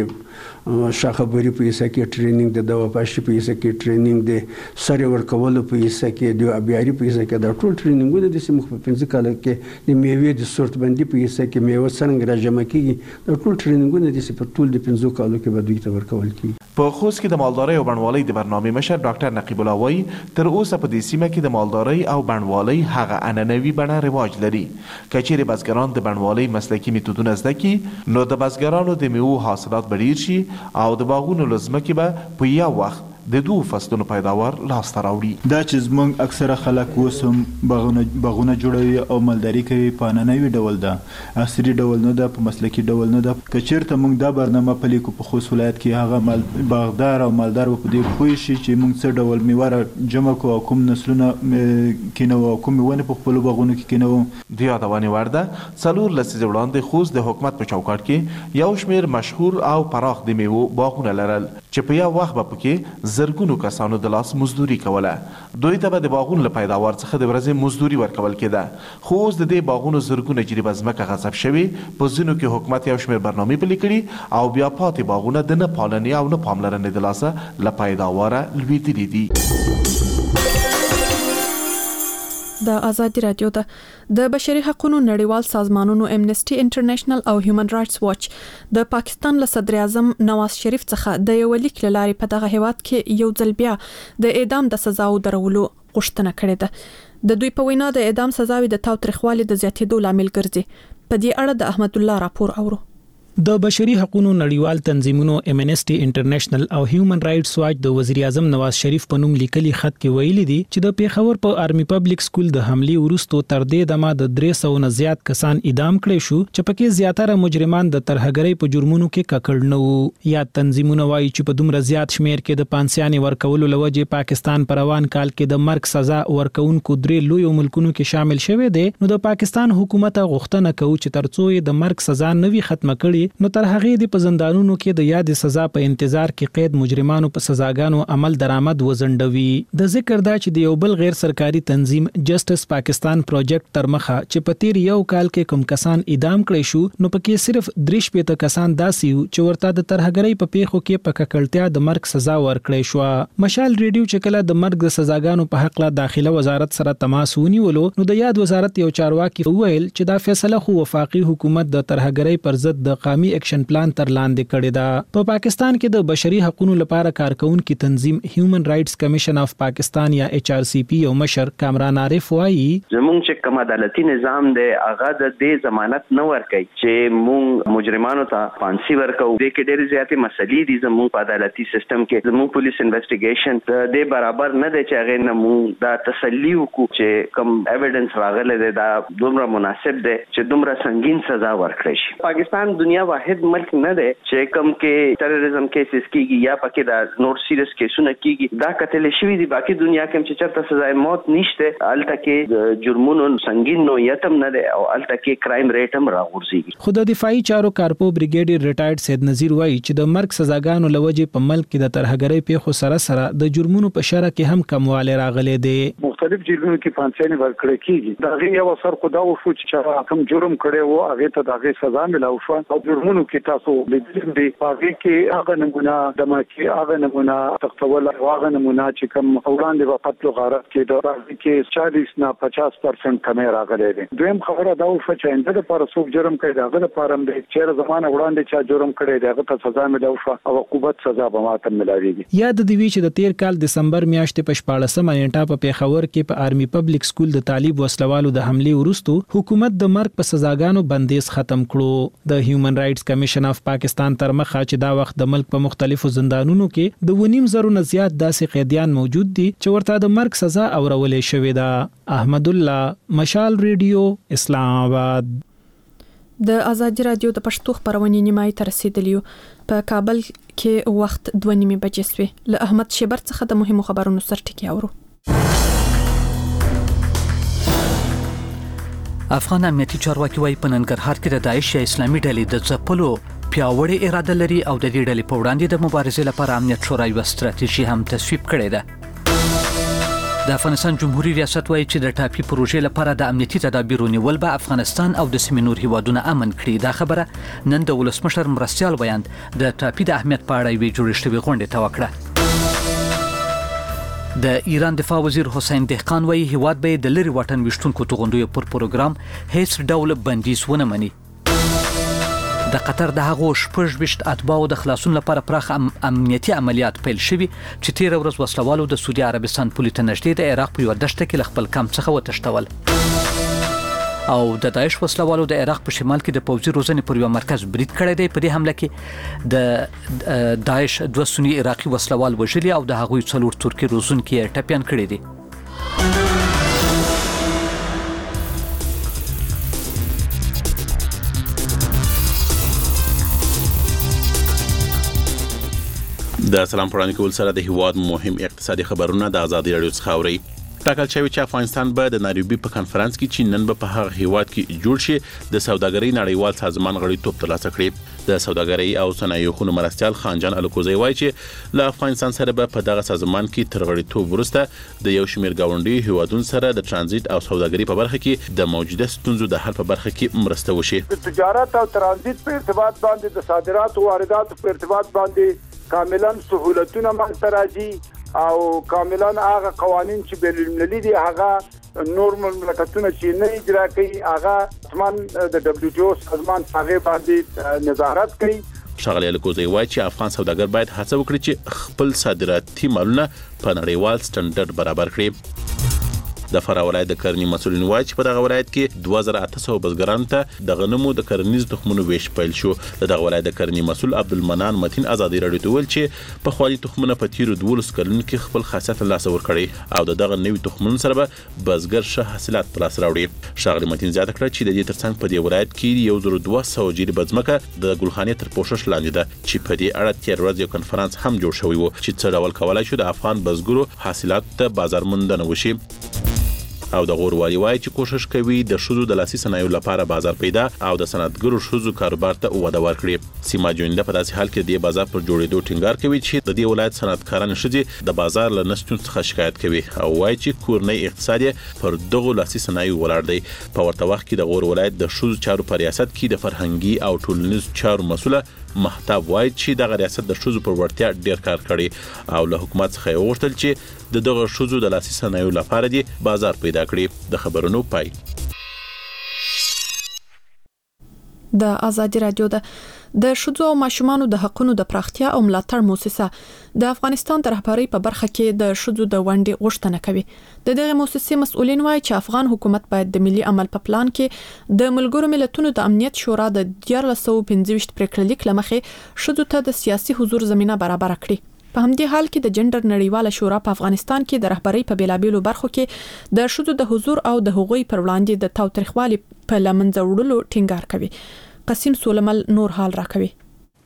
دی شاخبري په حصہ کې ټریننګ دی د وپاشي په حصہ کې ټریننګ دی سره ورکول په حصہ کې دی ابياري په حصہ کې دا ټول ټریننګونه د سیمه په 5 کال کې د میوې د سورت بندي په حصہ کې میوه څنګه راجمع کیږي دا ټول ټریننګونه د سیمه په ټول د 5 کالو کې به دوی ته ورکول کیږي. په خوست کې د مالدارۍ او بڼوالۍ د برنامې مشر ډاکټر نقیب الله وایي تر اوسه په دې سیمه کې د مالدارۍ او بڼوالۍ هغه عنعنوي بڼه رواج لري. کچېرې بزګران د بڼوالۍ مسلکي میتودونه زده کړي نو د بزګرانو د میوو حاصلات به ډیر شي او د باغونو له ځمکې به په یو وخت د 2 فصلونو پیداوار لاسته راوړي. دا چې زموږ اکثره خلک اوس هم باغونه جوړوي او مالداري کوي په عنعنوي ډول ده، عصري ډول نه ده، په مسلکي ډول نه ده. که چېرته موږ دا برنامه پلي کړو په خوست ولایت کې هغه باغدار او مالدار به په دې پوه شي چې موږ څه ډول میوه جمع کړو او کوم نسلونه کینوو او کومې ونې په خپلو باغونو کې کینوو. د یادونې وړ ده 4 لسیزې وړاندې خوست د حکومت په چوکاټ کې یو شمېر مشهور او پراخ د میوو باغونه لرل چې په یو وخت به پکې زرګونو کسانو د لاس مزدوري کوله. دوی ته به د باغونو له پیداوار څخه د ورځې مزدوري ورکول کېده. خو اوس د دې باغونو زرګونه جریبه ځمکه غصب شوي. په ځینو کې حکومت یو شمېر برنامې پلي کړي او بیا پاتې باغونه د نه پالنې او نه پاملرنې د لاسه له پیداواره لوېدلي دي. د آزادي رادیو د بشري حقوقو نړیوال سازمانونو امنسټي انټرنیشنل او هیومن رائټس واچ د پاکستان له صدر اعظم نواز شریف څخه د یو لیک لاري په دغه هیواد کې یو ځل بیا د اعدام د سزا او درولو غوښتنه کړې ده. د دوی په وینا د اعدام سزاوي د تاوتریخوالي د زیاتېدو لامل ګرځي. په دې اړه د احمد الله راپور اورو. د بشري حقوقو نړیوال تنظیمونو امنسټي انټرنیشنل او هیومن رائټس واچ د وزیر اعظم نواز شریف په نوم لیکلي خط کې ویلي دي چې د پیښور په آرمي پبلک سکول د حملې وروسته تر دې دمه د 300 نه زیات کسان اعدام کړي شو چې پکې زیاتره مجرمان د ترهګرۍ په جرمونو کې ککړ نه وو. یا تنظیمونه وایي چې په دومره زیات شمیر کې د پانسیانې ورکولو لوجې پاکستان په روان کال کې د مرګ سزا ورکوونکو 3 لوی ملکونو کې شامل شوی دی. نو د پاکستان حکومت غوښتنه کوي چې ترڅو د مرګ سزا نوي ختمه کړي نو تر هغه د پزندانونو کې د یاد سزا په انتظار کې قید مجرمانو په سزاګانو عمل درآمد وزندوي. د ذکر دا چې د یو بل غیر سرکاري تنظیم جسټس پاکستان پروجیکټ تر مخه چې په تیر یو کال کې کوم کسان اعدام کړي شو نو پکې صرف 3 کسان داسي چې ورته د ترهګرۍ په پیښو کې په ککړتیا د مرګ سزا ورکړي شو. مشال ریډیو چې کله د مرګ د سزاګانو په حق له داخله وزارت سره تماس ونیولو نو د یاد وزارت یو چارواکي وویل چې دا فیصله خو وفاقي حکومت د ترهګرۍ پر ضد د قومي اکشن پلان تر لاندې کړی دا. په پاکستان کې د بشري حقوقو لپاره کارکونکو تنظیم هیومن رائټس کمیشن اف پاکستان یا HRCP یو مشر کامران عارف وایي زموږ چې کوم عدالتي نظام دی هغه د دې ضمانت نه ورکوي چې موږ مجرمانو ته فانسي ورکو. د کې ډېرې زیاتې مسلې دي زموږ په عدالتي سیستم کې. زموږ پولیس انویسټیګیشن د برابر نه دی چې هغه نه موږ دا تسلی وکړو چې کوم ایویډنس راغلی دی دا دومره مناسب دی چې دومره سنگین سزا ورکړي شي. پاکستان دنیا واحد ملک نه دی چې کوم کې ټیرریزم کیسز کیږي یا پکې دا نور سیریس کیسونه کیږي. دا کتل شوی دی باقي دنیا کې چې چرته سزا موت نشته الته کې جرمونو سنگین نوعیت هم نه دی او الته کې کرایم ریټ هم راغورځي. خود د دفاعي چارو کارپو بریګیډیر ریټایرډ سید نذیر وایي چې د مرګ سزاګانو لوجې په ملک کې د ترهګرۍ پیښو سره سره د جرمونو په شرح کې هم کموالی راغلی دی. مختلف جیلونو کې فانسیانه ورکړی کیږي دا غي یو اثر خدا او شو چې کوم جرم کړي وو هغه ته دغه سزا ملاو شو او جرمونو کې تاسو لیدل دي هغه کې هغه نمونه دماکي هغه نمونه تختول هغه نمونه چې کوم وړاندې په قتل غارت کې دا کې 40 نه 50% کمی راغلی دی دویم خبره دا و چې انده لپاره څوک جرم کوي داغه لپاره هم د چیرې زمانه وړاندې چې جرم کړي دغه ته سزا ملاو شو او عقوبت سزا به ماته ملاويږي یاد دی چې د تیر کال دسمبر میاشتې په 14 نیټه په پیښور کې په آرمي پبلک سکول د طالب وسلوالو د حمله وروسته حکومت د مرګ په سزاګانو بندیز ختم کړو د هیومن رائټس کمیشن اف پاکستان تر مخه چې دا وخت د ملک په مختلفو زندانونو کې د 2.5 نه زیات داسې قیدیان موجود دي چې ورته د مرګ سزا اورولې شوې ده احمد الله مشال ریډیو اسلام آباد د ازادي رادیو د پښتو خبرونې نیمای تر رسیدلیو په کابل کې وخت 2:30 بجې سوې له احمد شیبر څخه د مهمو خبرونو سرټکی اورو افغان امنیتي چارواکي وايي په ننګرهار کې د داعش یا اسلامي ډلې د ځپلو پیاوړې اراده لري او د دې ډلې په وړاندې د مبارزې لپاره امنیت شورا یو ستراتیژي هم تصویب کړې ده د افغانستان جمهوریت ریاست وايي چې د ټاپي پروژې لپاره د امنیتي تدابیرو نیول به افغانستان او د سیمې نور هیوادونه امن کړي دا خبره نن د ولسمشر مرستیال ویاند د ټاپي د اهمیت په اړه یوې جوړې شوې غونډې ته وکړه د ایران دفاع وزیر حسین دهقان وايي هیواد به د لری واټن وشتونکو توغندوی پر پروګرام هیڅ ډول بندیز ونه مني د قطر د هغو 18 اتباعو د خلاصون لپاره پراخ امنیتي عملیات پیل شوي چې تیر ورځ وسلوالو د سعودي عربستان پولې ته نږدې د عراق په یو دشته کې خپل کمپ څخه وتښتول او د داعش وسلوالو د عراق په شمال کې د پوځي روزنې پر یو مرکز برید کړی دی په دې حمله کې د داعش 2 سنی عراقي وسلوال وژلي او د هغوی 4 ترکی روزونکي ټپيان کړي دي د سلام پرانی کول سره د هیواد مهم اقتصادي خبرونه د ازادي رادیو څخه اوري ټاکل شوی چې افغانستان به د نایروبي په کانفرنس کې چې نن به په هغه هیواد کې جوړ شي د سوداګرۍ نړیوال سازمان غړیتوب ترلاسه کړي د سوداګرۍ او صنایعو مرستیال خانجان الکوزی وایي چې له افغانستان سره به په دغه سازمان کې تر غړیتوب وروسته د یو شمېر گاونډي هیوادونو سره د ترانزیت او سوداګرۍ په برخه کې د موجوده ستونزو د حل په برخه کې مرسته وشي د تجارت او ترانزیت په ارتباط باندې د صادرات او واردات په ارتباط باندې کاملا سہولتونه منځته راځي او کاملا هغه قوانين چې بین المللي دي هغه نورمال مملکتونه چې نه اجرا کوي هغه اتمن د دبليو ټي او سازمان هغه باندې نظارت کوي شغله الکوزی وایي چې افغان سوداګر باید هڅه وکړي چې خپل صادراتي مالونه په نړیوال سټنډرډ برابر کړي د فراه ولایت د کرنی مسولین وایي چې په دغه ولایت کې 2800 بزګرانو ته د غنمو د کرنیز تخمونو ویش پیل شو دغه ولایت د کرنی مسول عبدالمنان متین ازادي رادیو ته ویل چې په خوالي تخمونه په تیرو 12 کلونو کې خپل خاصیت لاس ور کړی او دغه نوي تخمونو سره به بزګر شه حاصلات پر لاس راوړي شاغلی متین زیاته کړ چې د دې ترڅنګ په دې ولایت کې 1200 جری بزمکه د ګلخانې تر پوښښ لاندې ده چې په دې اړه تیر ورځ یو کنفرانس هم جوړ شوی و چې څه ډول کولای شو د افغان بزګرو حاصلات ته بازار موندنه وشي او د غوروالي وایي چې کوشش کوي د شذو د لاسي صنایعو لپاره بازار پیدا او د صنعتګرو شذو کاروبار ته وده ورکړي سیما جوینده په داسې حال کې د بازار پر جوړېدو ټینګار کوي چې د دې ولایت صنعتکاران شذي د بازار له نشټون څخه شکایت کوي او وایي چې کورنۍ اقتصاد پر دغه لاسي صنایعو ولاړ دی په ورته وخت کې د غور ولایت د شذو چارو په ریاست کې د فرهنګي او ټولنیز چارو مسوله محتاب وایي چې دغه ریاست د شذو پر ورتیا ډیر کار کړي او له حکومت څخه وغوښتل چې د دغه شذو د لاسي صنایعو لپاره دی بازار پیدا کړي د خبرونو پای د ازادي رادیو د شذو او ماشومانو د حقوقو د پراختیا او ملاتړ مؤسسه د افغانستان د رهبری په برخه کې د شذو د ونډې غوښتنه کوي د دغه مؤسسې مسؤلین وایي چې افغان حکومت باید د ملي عمل په پلان کې د ملګرو ملتونو د امنیت شورا د 1925 پریکړلیک لمخې شذو ته د سیاسي حضور زمينه برابر کړي په همدې حال کې د جندر نړیواله شورا په افغانستان کې د رهبری په بیلابېلو برخو کې د شذو د حضور او د حقوقي پر وړاندې د تاوتریخوالي په لمنځه وړلو ټینګار کوي قسم سولمل نور حال راکوي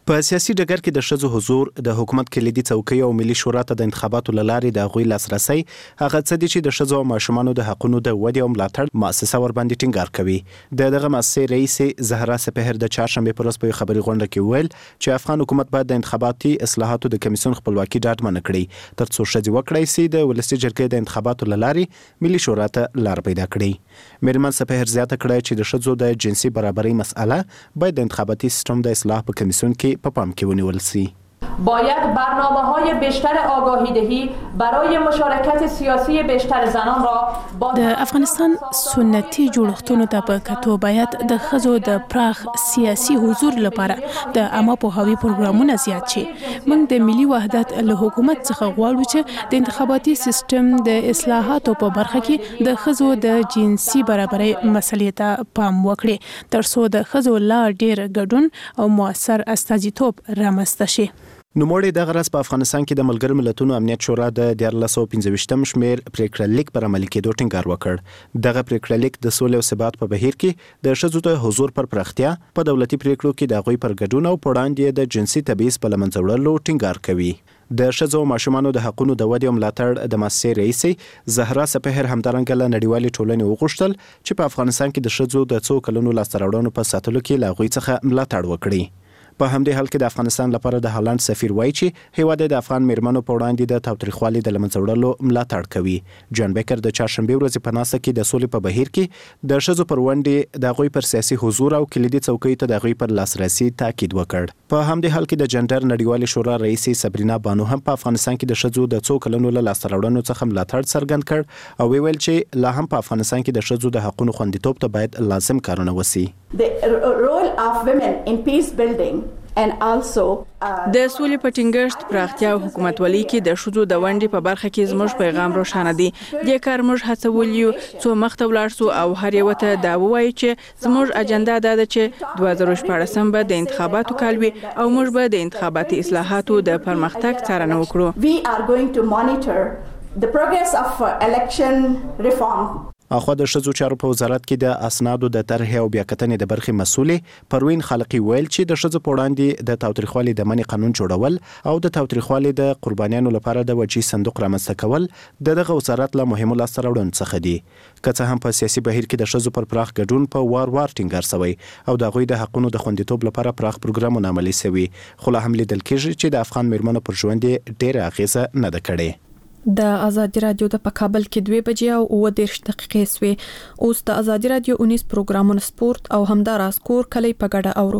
په سیاسي ډګر کې د ښځو حضور د حکومت کلیدي څوکۍ او ملي شورا ته د انتخاباتو لارې د غوي لاسرسي هغه څه دي چې د ښځو او ماشومانو د حقونو د ودې او ملاتړ مؤسسه ور باندې ټینګار کوي. دغه مؤسسې رئیس زهرا سپهر د چهارشنبه پر ورځ په خبري غونډه کې ویل چې افغان حکومت باید د انتخاباتي اصلاحاتو د کمیسیون خپلواکي ډاډمن کړي ترڅو ښځې وکړي سي د ولسي جرګې د انتخاباتو لارې ملي شورا ته لار پیدا کړي. میرمن سپهر زیاته کړه چې د ښځو د جنسي برابرۍ مسئله باید د انتخاباتي سیستم د اصلاح په کمیسیون کې په پام کې ونیول سي. باید برنامه‌های بیشتر آگاهی دهی برای مشارکت سیاسی بیشتر زنان را با د افغانستان سنتي جوړښتونو ته په کتو باید د ښځو د پراخ سیاسي حضور لپاره د عامه پوهاوي پروګرامونه زیات شي. موږ د ملي وحدت له حکومت څخه غواړو چې د انتخاباتي سیستم د اصلاحاتو په برخه کې د ښځو د جنسي برابرۍ مسلې ته پام وکړي ترڅو د ښځو لا ډیر ګډون او موثر استازیتوب رامنځته شي. نوموړي د غرض په افغانستان کې د ملګرو ملتونو امنیت شورا د 1415 شمېر پریکړه لیک پر عملي کېدو ټینګار وکړ. دغه پریکړه لیک د سولې او ثبات په بهیر کې د ښځو د حضور پر پراختیا په دولتي پریکړو کې د غوي پر ګډون او وړاندې د جنسي تبعیض په لمنځه وړلو ټینګار کوي. د ښځو او ماشومانو د حقونو د ودې او ملاتړ د مؤسسې رئیس زهرا سپهر همدارنګه له نړیوالې ټولنې وغوښتل چې په افغانستان کې د ښځو د څو کلونو لاسته راوړنو په ساتلو کې له غوي څخه ملاتړ وکړي. په همدې حال کې د افغانستان لپاره د هالند سفیر وایي چې هیواد د افغان میرمنو په وړاندې د تاوتریخوالي د لمنځه وړلو ملاتړ کوي. جان بیکر د چهارشنبه ورځې په ناسته کې د سولې په بهیر کې د ښځو پر ونډې د غوي پر سیاسي حضور او کلیدي څوکۍ ته د غوي پر لاسرسي تاکید وکړ. په همدې حال کې د جندر نړیوالې شورا رئیس سبرینا بانو هم په افغانستان کې د ښځو د څو کلونو له لاسته راوړنو څخه ملاتړ څرګند کړ او ویل چې لا هم په افغانستان کې د ښځو د حقوقو خوندیتوب ته باید لازم کارونه وشي. The role of women in peace building and also د سولې په ټینګښت پراختیا او حکومتولۍ کې د ښځو د ونډې په برخه کې زموږ پیغام روښانه دی. د کار موږ هڅول یو څو مخته ولاړ سو او هر یو ته دا وایي چې زموږ اجنډا دا ده چې 2014 به د انتخاباتو کال وي او موږ به د انتخاباتي اصلاحاتو د پرمختګ څارنه وکړو. We are going to monitor the progress of election reform. اخو د ښځو چارو په وزارت کې د اسنادو د طرحې او بیاکتنې د برخې مسؤلې پروین خالقي ویل چې د ښځو په وړاندې د تاوتریخوالي د منع قانون جوړول او د تاوتریخوالي د قربانیانو لپاره د وجهي صندوق رامنځته کول دغه وزارت له مهمو لاسته راوړنو څخه دي. که څه هم په سیاسي بهیر کې د ښځو پر پراخ ګډون په وار ټینګار شوی او د غوي د حقونو د خوندیتوب لپاره پراخ پروګرامونه عملي شوي خو لا هم لیدل کېږي چې د افغان میرمنو پر ژوند ډېره اغیزه نه ده کړې. د آزادی رادیو د کابل کې 2 بجې او 10 دقیقې سوي. اوس د آزادی رادیو 19 پروګرامونه سپورت او همداراز کور کلی په ګډه اورو.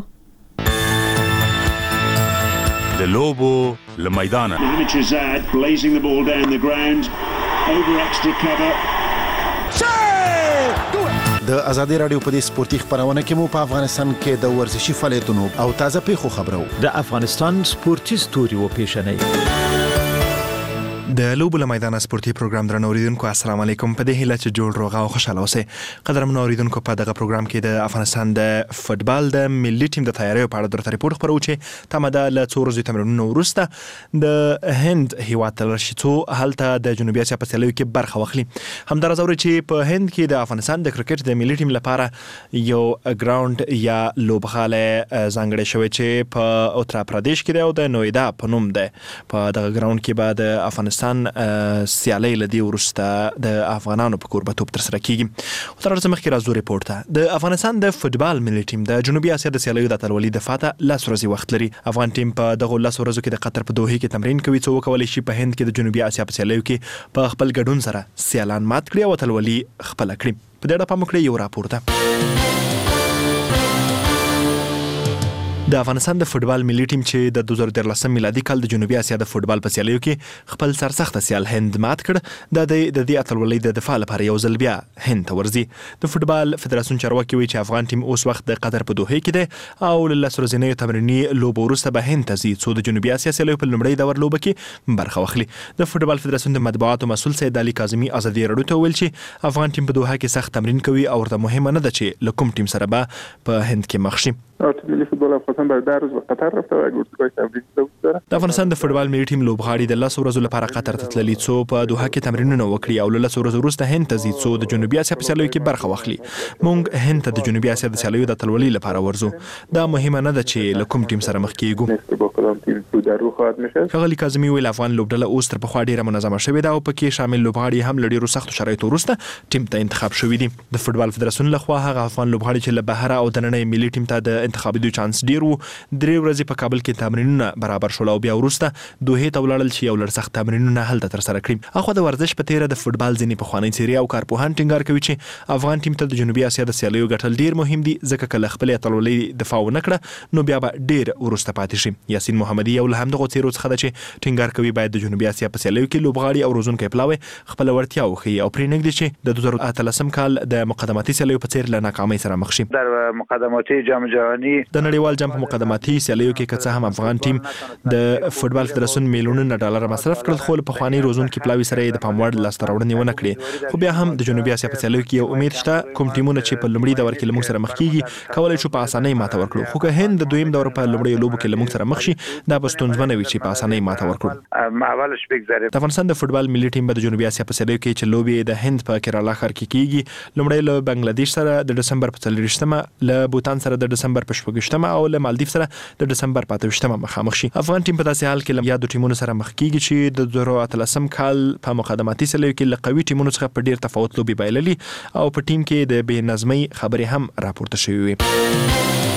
د لوبو له میدانه د آزادی رادیو په دې سپورتي خبرونه کې مو په افغانستان کې د ورزشي فعالیتونو او تازه پیښو خبرو د افغانستان سپورتي ستوري و پیښنې د لوبو له میدان سپورتي پروګرام درنو اوریدونکو السلام علیکم. په دې هیله چې جوړ روغه او خوشاله اوسئ. قدرمنو اوریدونکو په دغه پروګرام کې د افغانستان د فوتبال د ملي ټیم د تیاریو په اړه درته ریپورت خبرو چې تمه ده له څو ورځې تمرینونو وروسته د هند هیواد ته لاړ شي څو هلته د جنوبي اسیا په سیالیو کې برخه واخلي. همداراز اوري چې په هند کې د افغانستان د کرکټ د ملي ټیم لپاره یو ګراوند یا لوبغاله ځانګړی شوی چې په اتر پردیش کې دی او د نویدا په نوم دی. په دغه ګراوند کې بعد افغانستان سیالي لدی ورسته د افغانانو په کوربتوب تر سره کیږي. تر څو مخکې راځو ریپورت ته. د افغانستان د فوتبال ملي ټیم د جنوبي اسیا د سیالیو د اتلولۍ د فاته لاس ورځي وخت لري. افغان ټیم په دغه لاس ورځو کې د قطر په دوحه کې تمرین کوي څو وکولای شي په هند کې د جنوبي اسیا په سیالیو کې په خپل ګډون سره سیالان مات کړي او اتلولۍ خپل کړي. په دې اړه پام وکړئ یو راپور ته. د افغانستان د فوتبال ملي ټیم چې د 2013 میلادي کال د جنوبي اسیا د فوتبال په سیالیو کې خپل سرسخت سیال هند مات کړ د دې اتلولۍ د دفاع لپاره یو ځل بیا هند ته ورځي. د فوتبال فدراسیون چارواکي وایي چې افغان ټیم اوس وخت د قطر په دوحه کې دی او له لس ورځې تمریني لوبو وروسته به هند ته ځي څو د جنوبي اسیا سیالیو په لومړۍ دور لوبه کې برخه واخلي. د فوتبال فدراسیون د مطبوعاتو مسؤل سید علي کاظمي ازادي رادیو ته ویل چې افغان ټیم په دوحه کې سخت تمرین کوي او ورته مهمه نه ده چې له کوم ټیم سره به په هند کې مخ شي. تیم ملی فوتبال افغانستان برای 10 روز به قطر رفته و اردوگاه تمرین داره. د افغانستان د فوتبال ملي ټیم لوبغاړي د 10 ورځو لپاره قطر ته تللي څو په دوحه کې تمرینونه وکړي او له 10 ورځو وروسته هند ته ځي څو د جنوبي اسیا په سیالیو کې برخه واخلي. مونږ هند ته د جنوبي اسیا د سیالیو د تلولي لپاره ورځو. دا مهمه نه ده چې له کوم ټیم سره مخ کیږو. با کدام تیم در رو خواهد نشست. ښاغلي کاظمي ویل افغان لوبډله اوس تر پخوا ډیره منظمه شوې ده او پکې شامل لوبغاړي هم له ډیرو سختو شرایطو وروسته ټیم ته انتخاب شوي دي. د فوتبال فدراسیون لخوا هغه افغان لوبغاړي چې له بهر او د نړۍ ملي ټیم ته د انتخابېدو چانس ډیر وو 3 ورځې په کابل کې تمرینونه برابر شول او بیا وروسته دوحې ته ولاړل چې یو لړ سخت تمرینونه هلته ترسره کړي. اخو د ورزش په تیره د فوتبال ځینې پخوانۍ څیرې او کارپوهان ټینګار کوي چې افغان ټیم ته د جنوبي اسیا د سیالیو ګټل ډیر مهم دي ځکه کله خپل اتلولۍ دفاع ونکړه نو بیا به ډیر ورسته پاتې شي. یاسین محمدي یو له همدغه څیرو څخه ده چې ټینګار کوي باید د جنوبي اسیا په سیالیو کې لوبغاړي او روزونکي پلاوي خپل ورتیا وښيي او پرې نږدې چې د 2013 کال د مقدماتي سیالیو په څیر له ناکامۍ سره مخ شي. در مقدماتي جام جهانی د نړیوال جام په مقدماتي سیالیو کې که څه هم افغان ټیم د فوتبال فدراسیون میلیونونه ډالر مصرف کړل خو په خواني روزونکي پلاوي سره د پاموړ لاسته راوړنې ونه کړې. خو بیا هم د جنوبي اسیا په سیالیو کې یو امید شته کوم ټیمونه چې په لومړي دور کې لمونږ سره مخ کیږي کولای شو په اسانۍ ماته ورکړو. خو که هند د دویم دور په لومړي لوبو کې لمونږ سره مخ شي دا به ستونزمنه وي چې په اسانۍ ماته ورکړو. اولش بگذاریم د افغانستان د فوتبال ملي ټیم به د جنوبي اسیا په سیالیو کې چې لوبې د هند په کیرالا ښار کې کیږي لومړی له بنگلاديش سره د دسمبر په 30مه له بوتان سره د دسمبر په 14مه او له مالدیف سره د دسمبر په 28مه مخامخ شي. افغان ټیم په داسې حال کې له یادو ټیمونو سره مخ کیږي چې د 2013 کال په مقدماتي سیالیو کې له قوي ټیمونو څخه په ډیر تفاوت لوبي بایللي او په ټیم کې د بې نظمۍ خبرې هم راپورته شوې وي.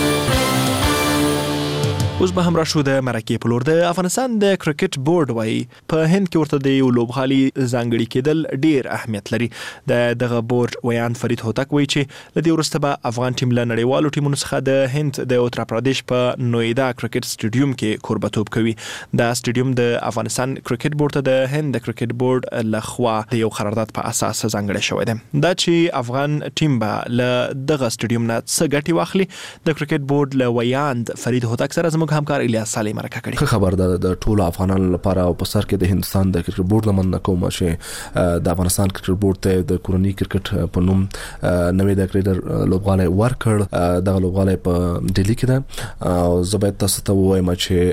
اوس به هم راشو د مرکې په لور. د افغانستان د کرکټ بورډ وایي په هند کې ورته د یو لوبغالي ځانګړي کېدل ډیر اهمیت لري. دغه بورډ ویان فرید هوتک وایي چې له دې وروسته به افغان ټیم له نړیوالو ټیمونو څخه د هند د اتر پردیش په نویدا کرکټ سټیډیوم کې کوربتوب کوي. دا سټیډیوم د افغانستان کرکټ بورډ ته د هند د کرکټ بورډ لخوا د یو قرارداد په اساس ځانګړی شوی دی. دا چې افغان ټیم به له دغه سټیډیوم نه څه ګټي واخلي د کرکټ بورډ له ویاند فرید هوتک سره زموږ همکار الیاس سالم مرکه کړي. خبر ده د ټولو افغانانو لپاره او په سر کې د هندستان د کرکټ بورډ لمن کوم چې د افغانستان کرکټ بورډ ته د کورنۍ کرکټ په نوم نوې د کرکټر لوبغالی ورکړ. دغه لوبغالی په ډیلی کې ده او زه باید تاسو ته وایم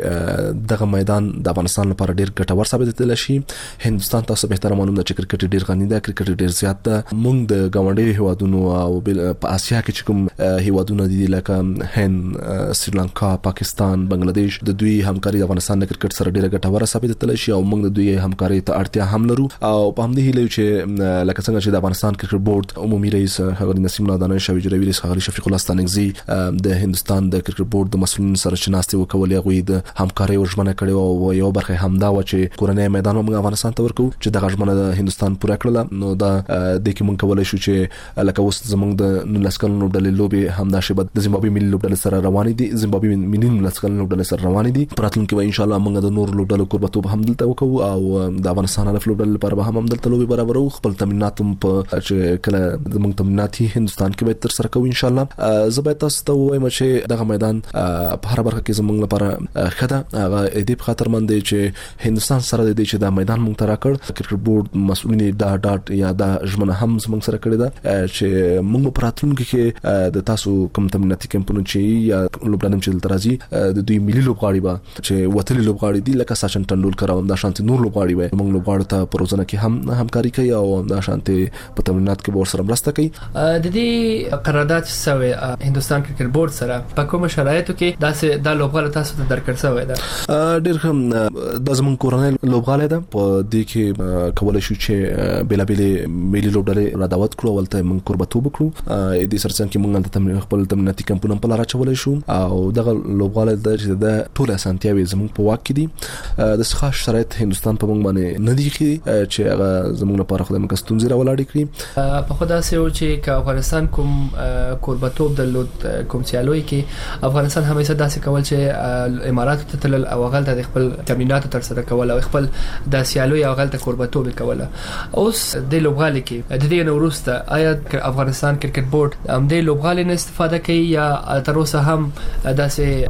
چې دغه میدان د افغانستان لپاره ډیر ګټور ثابت کېدل شي. هندستان تاسو به احترام معلوم ده چې کرکټ ډیر غنی ده کرکټ ډیر زیات ده. موږ د ګاونډي هیوادونو او په اسیا کې چې کوم هیوادونه دي لکه هند سریلانکا پاکستان بنگلاديش د دوی همکاري د افغانستان د کرکټ سره ډیره ګټوره ثابت کېدل شي او موږ د دوی همکاري ته اړتیا هم لرو او په همدې هیله چې لکه څنګه چې د افغانستان کرکټ بورډ عمومي رئیس ښاغلي نسیم الله دانش او اجرایي رئیس ښاغلي شفیق الله ستانکزي د هندستان د کرکټ بورډ د مسؤلینو سره چې ناستې وکولې هغوی د همکاري ورژمنه کړې او یو برخه همدا و چې کورنۍ میدان موږ افغانستان ته ورکو چې دغه ژمنه د هندستان پوره کړله. نو دا د کې موږ کولای شو چې لکه اوس زموږ د 19 کلونو لوبډلې لوبې همدا شی د زیمبابوې ملي لوبډلې سره روانې دي. زیمبابوې ملي 19 کلونو لوبډلې سره روانې دي. پراتلونکي به ان شاء الله موږ د نور لوبډلو کوربتوب هم دلته وکړو او د افغانستان الف لوبډلې لپاره به هم دلته لوبي برابرو. خپل تمرینات هم په چې کله موږ تمرینات هندستان کې به تر سره کوو ان شاء الله. زه به تاسو ته وایم چې دغه میدان په هر برخه کې زموږ لپاره خده هغه دې په خاطر باندې چې هندستان سره د دې چې دا میدان موږ ته راکړ کرکټ بورډ مسؤلین دا ډاټ یا دا ژمنه هم زموږ سره کړې ده چې موږ په راتلونکي کې د تاسو کوم تمریناتي کمپونه چې یا لوبډلې چې تل راځي د دوی ملي لوبغاړي به چې وتلي لوبغاړي دي لکه ساشن ټنډولکر او دا شانتي نور لوبغاړي وي موږ لوبغاړو ته پروژه کې هم همکاري کوي او دا شانتي په تمرینات کې ور سره مرسته کوي. د دې قرارداد سوي هندستان کرکټ بورډ سره په کوم شرایطو کې دا لوبغاړي تاسو ته درکړ سوی ده؟ ډیر هم د زمون کورنۍ لوبغاړي ده په دې کې کولای شو چې بیلابېلې ملي لوبډلې را دعوت کړو ولته موږ قربتوب کړو. دې سرڅنګ کې موږ د خپل تمریناتي کمپونه په لار اچولای شو او دغه لوبغاړي د ټول اسانتیاوي زموږ په واک کې دي. د خاص شرایط هندستان په موږ باندې نه دي چې هغه زموږ لپاره خدای مکه ستونزې راولاړې کړي. په خدا سه و چې افغانستان کوم قربتوب درلود کوم سیالوي کې افغانستان همیشه داسې کول چې امارات ته تلل او غلطه د خپل تمرینات تر سره کول او خپل د سیالوي او غلطه قربتوب کول. اوس د لوبغالي کې د دې نورسته آیا افغانستان کرکټ بورډ هم د لوبغالي نه استفاده کوي یا تر اوسه هم داسې پروګرام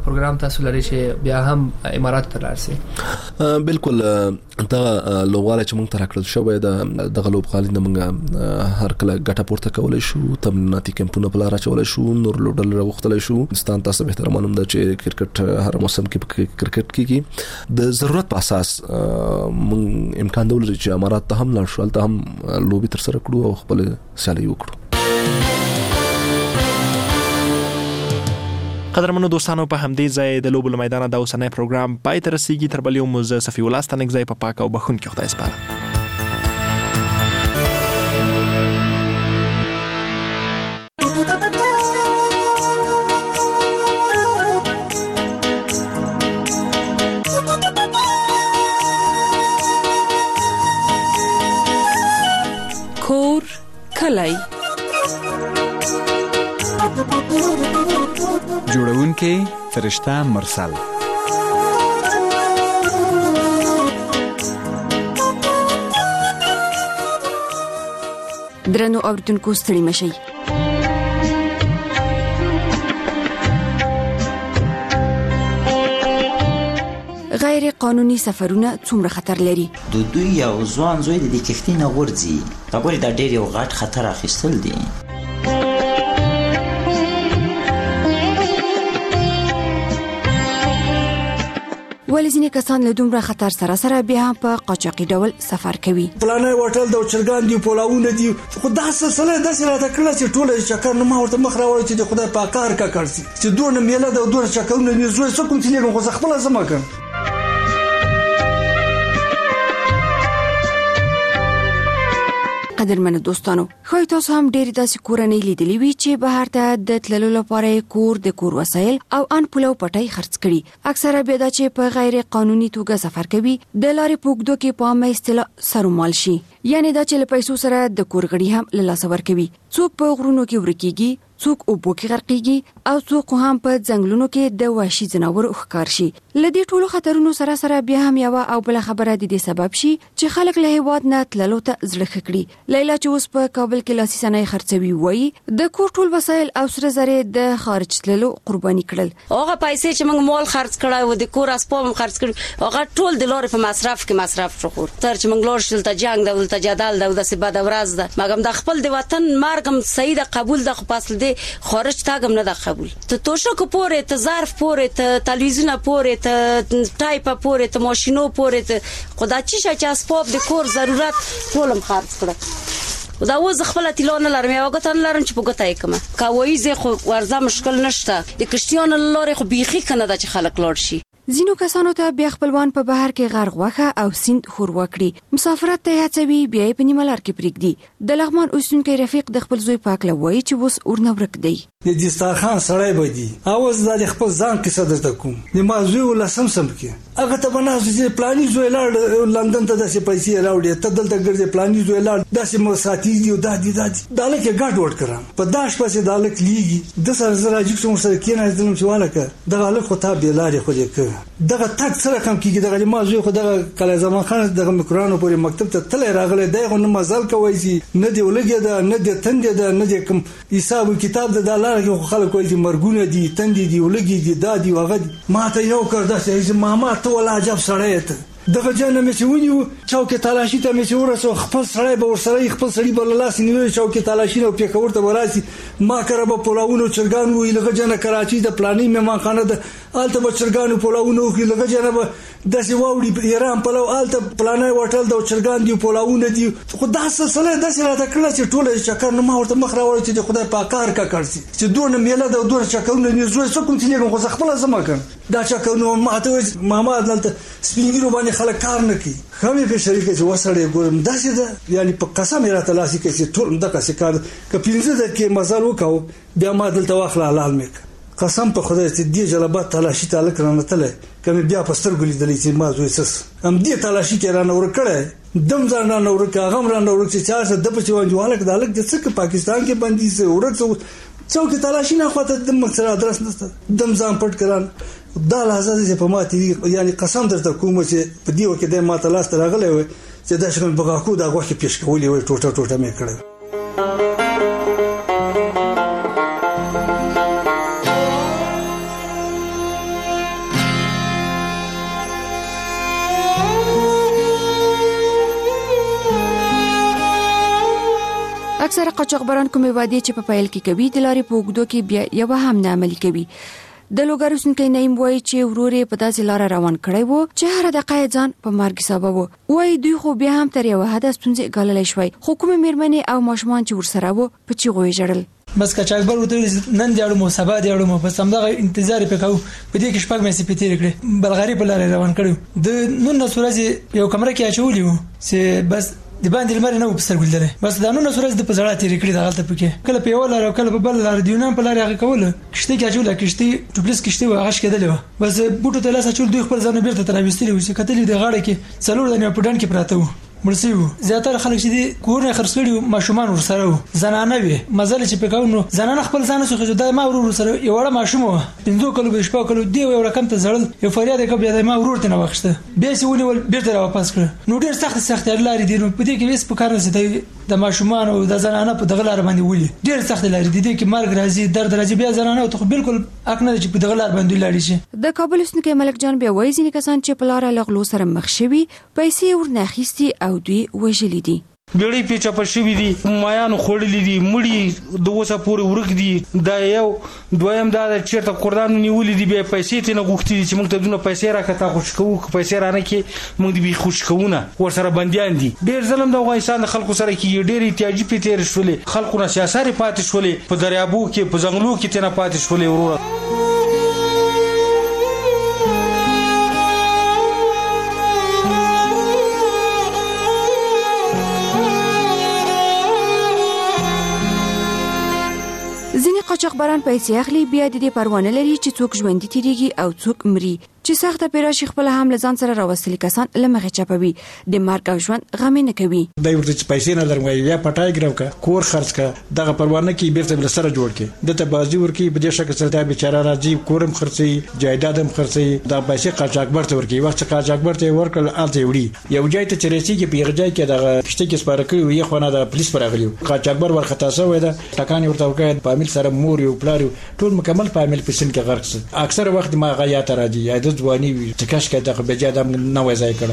تاسو لري چې بیا هم امارات ته راشي؟ بالکل دا لوبغاله چې موږ تر کړل شو د لوبغالي نه موږ هر کله ګټه پورته کولای شو، تمریناتي کمپونه په لار اچولای شو، نور لوډل راوختلای شو. ستان تاسو به تر معلوم ده چې کرکټ هر موسم کې کرکټ کیږي د ضرورت په اساس موږ امکان درلود چې امارات ته هم لاړ شو، ته هم لوبي تر سره کړو او خپل سیالي وکړو. قدرمنو دوستانو، په همدې ځای د لوبو میدان د اوسنۍ پروګرام پای ته رسیدي. تر بل یو مو زه صفي الله ستنګ ځای په پاک او بخون کې خدای سپاره. کور کلی جوړونکې فرشته مرسل. درنو اوریدونکو ستړي مشئ. غیر قانوني سفرونه څومره خطر لري؟ د دوی یو ځوان زوی د کښتۍ نه غورځي، خبرې دا ډېر یو غټ خطر اخیستل دي. ولې ځینې کسان له دومره خطر سره بیا هم په قاچاقي ډول سفر کوي؟ پلانای هوټل د چرګان دی، پولاونه دي، خو دا سلسله داسې راته کړله چې ټوله چکر نه ما ورته مخ راوړی چې د خدای په کار کا کړسي چې دونه میله د دونه چکرونه نه زوی څه کوم چې نه خو خپل زما کړ. قدرمنو دوستانو، خو تاسو هم ډېر داسې کورنۍ لیدلې وي چې بهر ته د تللو لپاره کور وسایل او ان پلو پټي خرڅ کړي. اکثره بیا دا چې په غیر قانوني توګه سفر کوي د لارې پوګدو کې په عامه اصطلاح سرومال شي، یعنی دا چې له پیسو سره د کورغړي هم له لاسه ورکوي. څوک په غرونو کې ورکیږي، څوک اوبو کې غرقېږي او څوک هم په ځنګلونو کې د وحشي ځناورو ښکار شي. لدې ټولو خطرونو سره بیا هم یو او بل خبره د دې سبب شي چې خلک له هیواد نه تللو ته زړه کړي. لیلا چې اوس په کابل کې لاسي صنایع خرڅوي وایي د کور ټول وسایل او سره زره د خارج تللو قرباني کړل. هغه پیسې چې موږ مال خرڅ کړای و د کور اسباب هم خرڅ کړ، هغه ټول د لارې په مصرف کې مصرف شو. تر چې موږ لور شل ته جنگ دولت جدال د داسې بد ورځ ده، مګم د خپل د وطن مرګم صحیح د قبول د خپل د خارج تاګم نه د قبول ته توشک پورې ته ظرف پورې ته تلویزیون پورې ته ټایپ پورې ته ماشینو پورې ته خدای چې اسباب د کور ضرورت ټولم خرڅ کړ. دا وز خپل تلونه لرم یو غتن لرم چې په ګټه یکمه کاوي زه خو ورزه مشکل نشته د کشتیان لارې خو بيخي کنه د خلک لار شي. ځینو کسانو ته بیا خپلوان په بهر کې غرق وخه او سیند خور وکړي، مسافرت ته هڅوي، بیا په نیمه لار کې پریږدي. د لغمان اوسونکي رفیق د خپل زوی پاکله وایي چې وس ورنه ورک دی. د دسترخوان سړی بدی اواز د خپل ځان کې صدر کوم د مازوی ول سم کې هغه ته بناسو چې پلاني زوی لاړ لندن ته داسې پیسې راوړي ته دلته ګرځي پلاني زوی لاړ داسې مو ساتي دی دادی دالک ګډ وډ کړم په داش پسې دالک لیږي د سره زرا جک څو سره کې نه ځلم چې والکه دغه له خو ته به لارې خو دې کړ دغه تک سره کم کیږي دغه مازوی خو دغه کله زمان خان دغه مکرانو پورې مکتب ته تل راغله دغه نه مزل کوي چې نه دی ولګي دا نه دی تند دی نه دی کوم حساب کتاب د دلار کې خلک کوي چې مرګونه دي تند دي ولګي دي دادی وغه ما ته یو کړ داسې ماما ته ولا عجب سړی ته دغه جنه مې ونیو چوکې تلاشي ته مې ورسو خپل سړی به ورسره خپل سړی بل لاس نیوي چوکې تلاشي نو پیښور ته وراسي ما کړه په پولاونو چرګان وی لږه جنه کراچي د پلاني مېمان خانه د آلته به چرګانو پولاونو کې لږه جنه به داسې واوړي ایران په لو آلته پلانای هوټل د چرګان دی پولاونه دي خو دا سلسله داسې راته کړل چې ټوله چکر نو ما ورته مخ راوړی چې خدای په کار کا کړسي چې دونه میله د دونه چکرونه نه زوی څه کوم چې نه خو خپل زما کړ دا چکرونه ما ته ماما دلته سپینګرو باندې خلک کار نه کوي خمه په شریکه چې وسړې ګورم داسې ده یعنی په قسم راته لاسي کې چې ټول دغه کار کپینځه د کې مزال وکاو بیا ما دلته واخلا لال میک قسم په خدای چې دی جلبات تلاشي تعلق رانه تله کمه بیا پستر ګولې دلې چې ما زوی سس ام دې تلاشي کې رانه ور کړه دم ځان رانه ور کړه غم رانه ور چې چا څه د پچوان جوالک دالک د څه پاکستان کې باندې سه ورڅ څوک تلاشي نه خواته د مقصد ادرس نشته دم ځان پټ کړه دا لازم چې په ماتي یعنی قسم درته کوم چې په دیو کې د ما تلاس راغلی و چې دا شکل بغاکو دا غوښه پیش کولې و ټوټه مې کړه اکثره قاچاقبران کومې وعدې چې په پیل کې کوي د لارې په اوږدو کې بیا یو هم نه عملي کوي. د لوګر اوسونکی نعیم وایي چې ورور په داسې لار روان کړی وو چې هر دقیقه ځان په مرګ سبب وو. وایي دوی خو بیا هم تر یو حد ستونزې ګاللی شوی، خو کومې میرمنې او ماشومان چې ورسره وو په چیغو یې ژړل. بس قاچاقبر ورته نن دی اړم سبا دی اړم بس همدغه انتظار پکاو. په دې کې شپږ میسي پتیر کړې بلغاری په لار روان کړو. د نن ورځې یو کمره کې اچولې وو چې بس د باندې لمر نه وبسر ګلدره بس د نن ورځې د پزړه تیر کړې دغه پکې کله په یو لار او کله په بل لار دیونه په لار هغه کوله کشته کې اچول کشته ټوپلیس کشته واغش کېدل بس بوټو ته لاس اچول دوی خپل ځان بیرته تراويستلی و چې کتلې د غاړه کې څلور د نه پډن کې پراته و مرسیو زیاتره خلک چې دي کورونه خرڅ کړي ماشومان ورسره و زنانه وي مزل چې پکاو نو زنانه خپل ځان سره خجدا ما ورور سره یو وړه ماشوم و پنځو کلو به شپه کلو دی یو رقم ته زړل یو فریاد کوي بیا ما ورور ته نه وښته به سې ونی ول بیرته را واپس کړ نو ډیر سخت لارې دي نو په دې کې وس په کار نه سي د ماشومان او د زنانه په دغه لار باندې ولي ډیر سخت لارې دي کې مرګ راځي درد راځي بیا زنانه ته بالکل حق نه چې په دغه لار باندې لاړ شي. د کابل اوسنکی ملک جان بیا وایي ځینې کسان چې په لار لغلو سره مخ شوي پیسې ورناخیستي او دوی وژلي دي. بیړۍ پیچا په شوي دي مایانو خوړلي دي مړي د اوسه پورې ورک دي دا یو دویم دا چیرته قرآن نیولې دي به پیسې ته نه غوښتي چې موږ ته دونه پیسې راکته خوش کوو پیسې رانه کې موږ دې خوش کوونه ور سره بنديان دي ډېر ظلم د افغانستان د خلکو سره کې ډېر احتیاجي پیټر شولې خلکو نه سیاسي پاتې شولې په دریابو کې په ځنګلو کې تنه پاتې شولې ورور. قاچاقبران پیسې اخلي بیا د دې پروا نه لري چې څوک ژوندۍ تیریږي او څوک مري چې سخته پیراشي خپل هم لزان سره راوستل کسان لمغه چپوي د مرګ او ژوند غم نه کوي. دای ورته پیسې نه لرم یا پټای ګرو کا کور خرڅ کا دغه پروا نه کی بیرته بل سره جوړ کی دته بازی ورکی په دې شکل سره دا بیچاره راځي کورم خرڅي جایدادم خرڅي دا پیسې قاچاقبر ته ورکی وخت قاچاقبر ته ورکل الته وړي یو ځای ته چرېسي کې پیغه ځای کې دغه کشته کې سپاره کړی وي خو نه د پولیس پر اغلی قاچاقبر ورخته سوې ده ټکان ورته وکړ فامیل سره مور یو پلار ټول مکمل فامیل په سن کې غرق اکثر وخت ما غیا ته راځي یا د ځواني تکاش کې دغه بجا دم نه وځای کړه.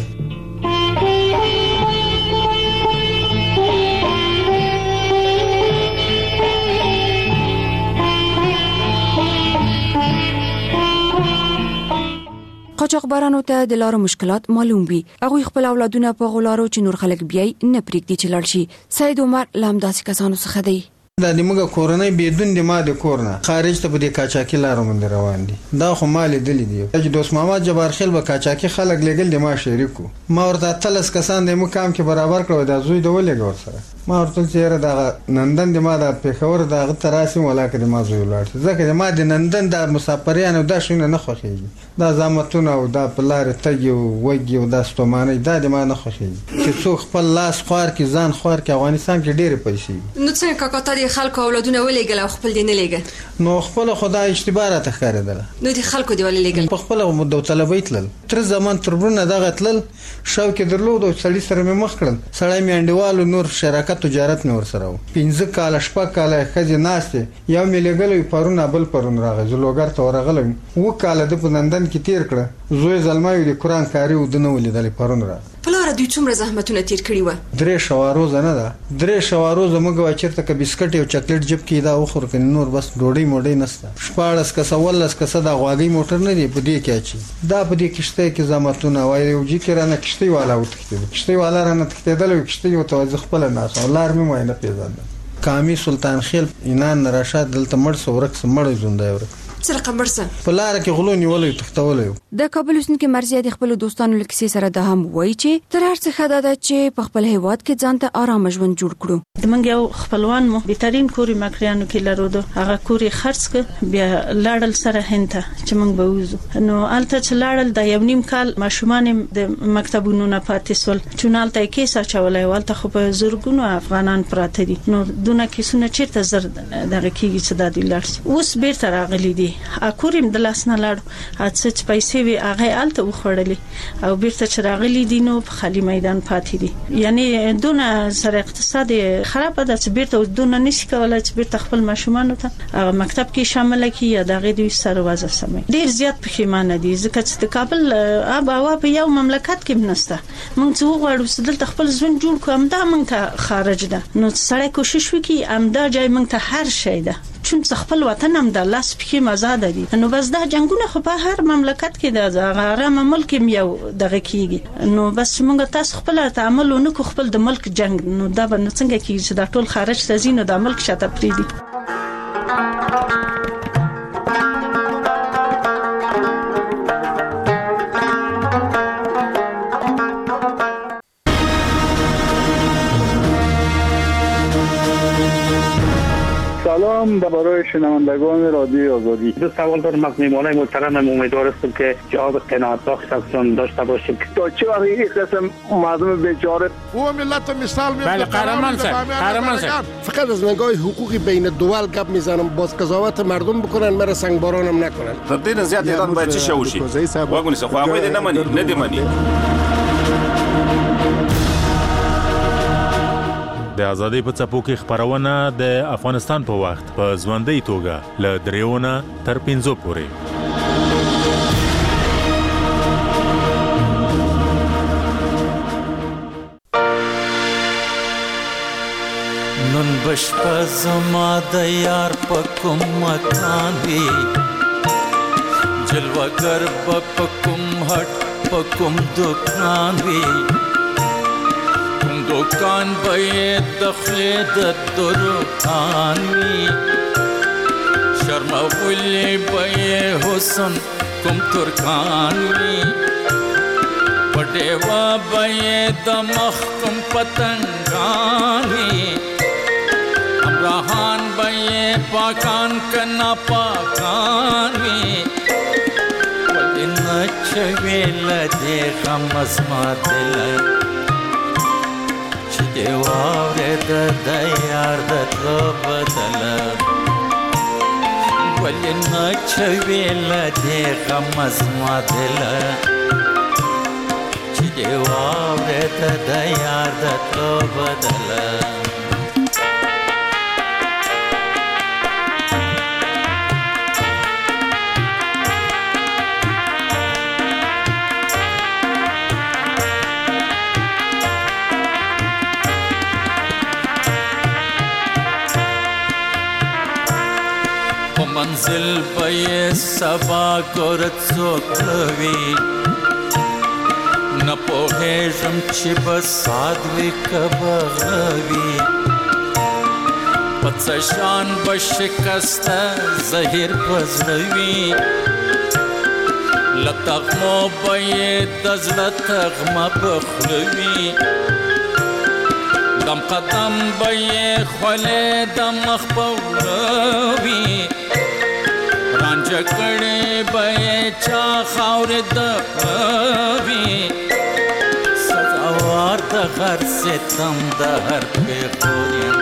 قاچاقبرانو ته د لارو مشکلات معلوم وي هغه خپل اولادونه په غلارو چې نور خلک بیاي نه پریږدي چې لاړ شي. سید عمر لامداسي کسانو څخه دی. دا دموږ کورنۍ بدون د ما د کورنه خارج ته په دې کاچاکي لارو باندې روان دي دا خو مال دي چې دوست محمد جبار خیل به کاچاکي خلک لګل د ما شریکو ما ورته تلس کسان د مقام کې برابر کړو دا زوی د ولې ګور سره ما ورته چیرې دا نندن د ما د پیښور د تراسم ولاکه د ما زوی لاړ ځکه د ما د نندن د مسافریانو د شونه نه خوخیږي دا زامتونه او دا پلار تګي وګي او دا ستومانه دا د ما نه خوخیږي چې څوک خپل لاس خوار کې ځان خوار کې افغانستان کې ډېر پیسې نو څنګه کاکا خلکو اولادونه ولېګل او خپل دین لېګل نو خپل خدای اشتباه ته ښکارېدل نو دي خلکو دی ولېګل په خپل مدو طلبېت لل تر زمان تربونه دغه تلل شوکې درلود او سړی سره مې مخ کړل سړی مې انډیوالو نور شراکت تجارت مې ور سره و 15 کال شپه کال خځې ناشته یو مې لګلې پرونه بل پرون راغی زلوګر ته ورغلم و کال د پنندن کې تیر کړ زوی زلمای د قران کاری ودنه ولیدل پرون را پلار دوی څومره زحمتونه تیر کړی و 3 شواروز نه ده 3 شواروز موږ چیرته ک بسکټ او چاکلیټ جب کې دا وخور کنه نور بس ډوډۍ موډۍ نسته شپارس ک سوالس ک صدا غواګي موټر نه دی په دې کې اچي دا په دې کشته کې زحمتونه وای یو جی کې رانه کشته والا وتکته کشته والا رانه تکتهدل کشته یو توځ خپل ناس ولار مې وای نه پیژاند کامی سلطان خیل اینان رشاد دلته مړ سورک مړ زونده ورک سره قمرسه په لار کې غلونی ولې تختولې د کابل اوسنکي مرزیه د خپل دوستانو لکسي سره د هم وای چې تر هر څه خدای د چې په خپل هیواد کې ځان ته آرام ژوند جوړ کړو موږ یو خپلوان مو بهترین کوري مکریانو کې لرو هغه کوري خرڅ ک بیا لاړل سره هنته چې موږ به وځو نو الته چې لاړل د یو نیم کال ماشومان د مکتبونو نه پاتې سول چونالته کې سچولای والته خو په زورګونو افغانان پراته دي نو دونه کیسونه چیرته زر دغه کیږي چې د دې لارس اوس بیرته راغلي دي اکورم د لاس نه لاړو اڅ پیسې وی هغه الته وخړلې او بیرته چراغلی دینو په خالی میدان پاتې دي یعنی دونه سره اقتصاد خراب ده چې بیرته دونه نشي کولای چې بیرته خپل ماشومان ته مکتب کې شامل کړي یا دغه دوی سره وځه سمې ډیر زیات پښیمانه دي ځکه چې د کابل آب هوا په یو مملکت کې نشته موږ څو غواړو چې دلته خپل ژوند جوړ کوم دا موږ ته خارج ده نو سړی کوشش وکړي امدا ځای موږ ته هر شی ده چون خپل وطن هم د لاس پکې آزاد دي نو بس دا جنگونه خو په هر مملکت کې د غرام ملک یو دغه کیږي نو بس موږ تاسو خپل تعامل ونکو خپل د ملک جنگ نو دا به څنګه کیږي چې دا ټول خارج تزینو د ملک شاته پریدي سلام برای شنوندگان رادیو آزادی. دو سوال دارم از میهمانای محترمم، امیدوار هستم که جواب قناعت بخشتون داشته باشید. تا چه وقت این قسم مردم بیچاره او ملت مثال میاد. بله قهرمان سر فقط از نگاه حقوقی بین الدول گپ میزنم، باز قضاوت مردم بکنن، مرا سنگبارانم نکنن. تر دې زیات ایران باید چی شوشي واګونی څه خو هغه نه مني نه دی مني. د ازادۍ په څپو کې خبرونه د افغانستان په وخت په ژوندۍ توګه ل دریونه تر 5 پورې. نن بشپا زما د یار په کوم مکان وی جلوگر په کوم هټ په کوم دکان وی دوکان به دخل د درکان وی شرمولی به حسن کوم ترکان وی پټوا به د مخ کوم پتنګان وی امراهان به پاکان کنا پاکان وی ولنه چویل د غمز ما دل دیواره د یار د تلو بدل ولی نچویل دی غمز ما دل چی دیواره د یار د تلو بدل منزل به سبا ګورت څوکوي نه پوهېږم چې به ساد وي که بغوي په څه شان به شکسته زهیر په زړه وي له تغمو به یې د زړه تغمه په خوله وي دم قدم به یې خولې د مخ په وړه وي رانجه کړې به یې چا خاورې د پوي سزاوار د هر ستم د هر پېغور یم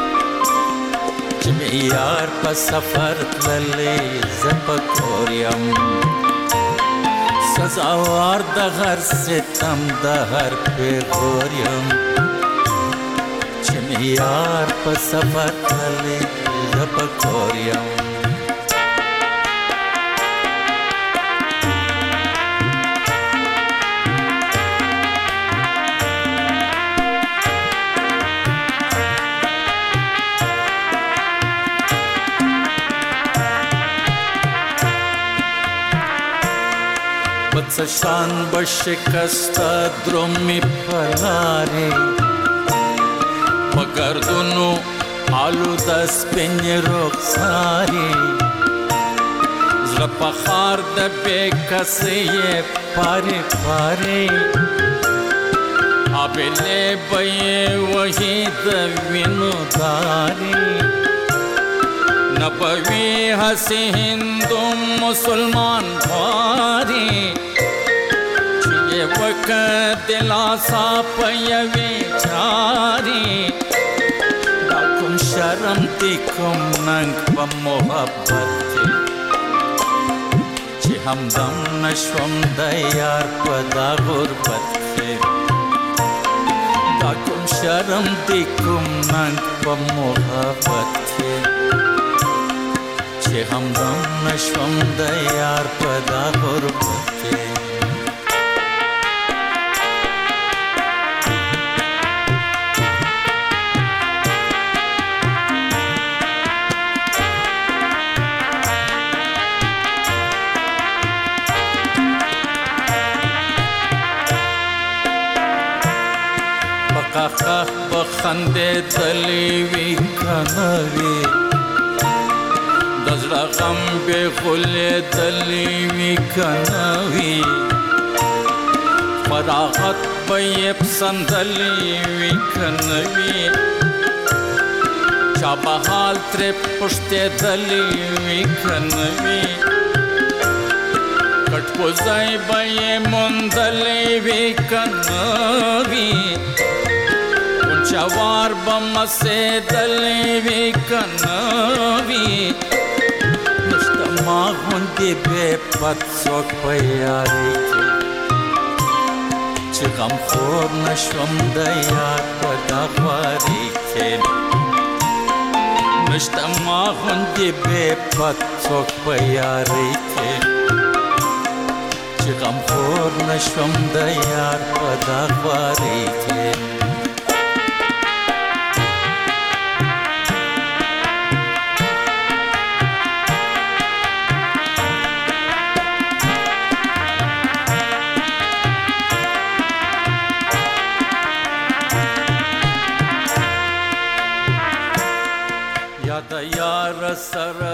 چې مې یار په سفر تللی زه په کور یم سزاوار د هر ستم د هر پېغور یم چې مې یار په سفر تللی زه په کور یم شان بشکستا درومی پلاری مگردونو آلو دس پنی رخساری زلپا خار د بے کسی پاری پاری آبیلے بی وحی د وینو داری نبوی حسی ہندو مسلمان باری وک دلاسا پیوی چاری دا کم شرم تی کم ننگ پا محبت همدم نشوم د یار په دا غربت کې دا کوم شرم دی کوم ننګ په محبت کې چې همدم نشوم د یار په دا غربت کې قاقه بخنده دلی وی کنوی دزړه غم به غلې دلی وی کنوی فراغت به پسندلی وی کنوی چا بحال تر پشته دلی وی کنوی کټ پوزای به مندلی وی کنوی چوار بم سے دلی وی کنوی نشتما غوندی بے پت سوک پیاری کی چی غم خور نشوم دیار پدا خواری کی نشتما غوندی بے پت سوک پیاری کی چی غم خور نشوم دیار پدا خواری کی د یار سره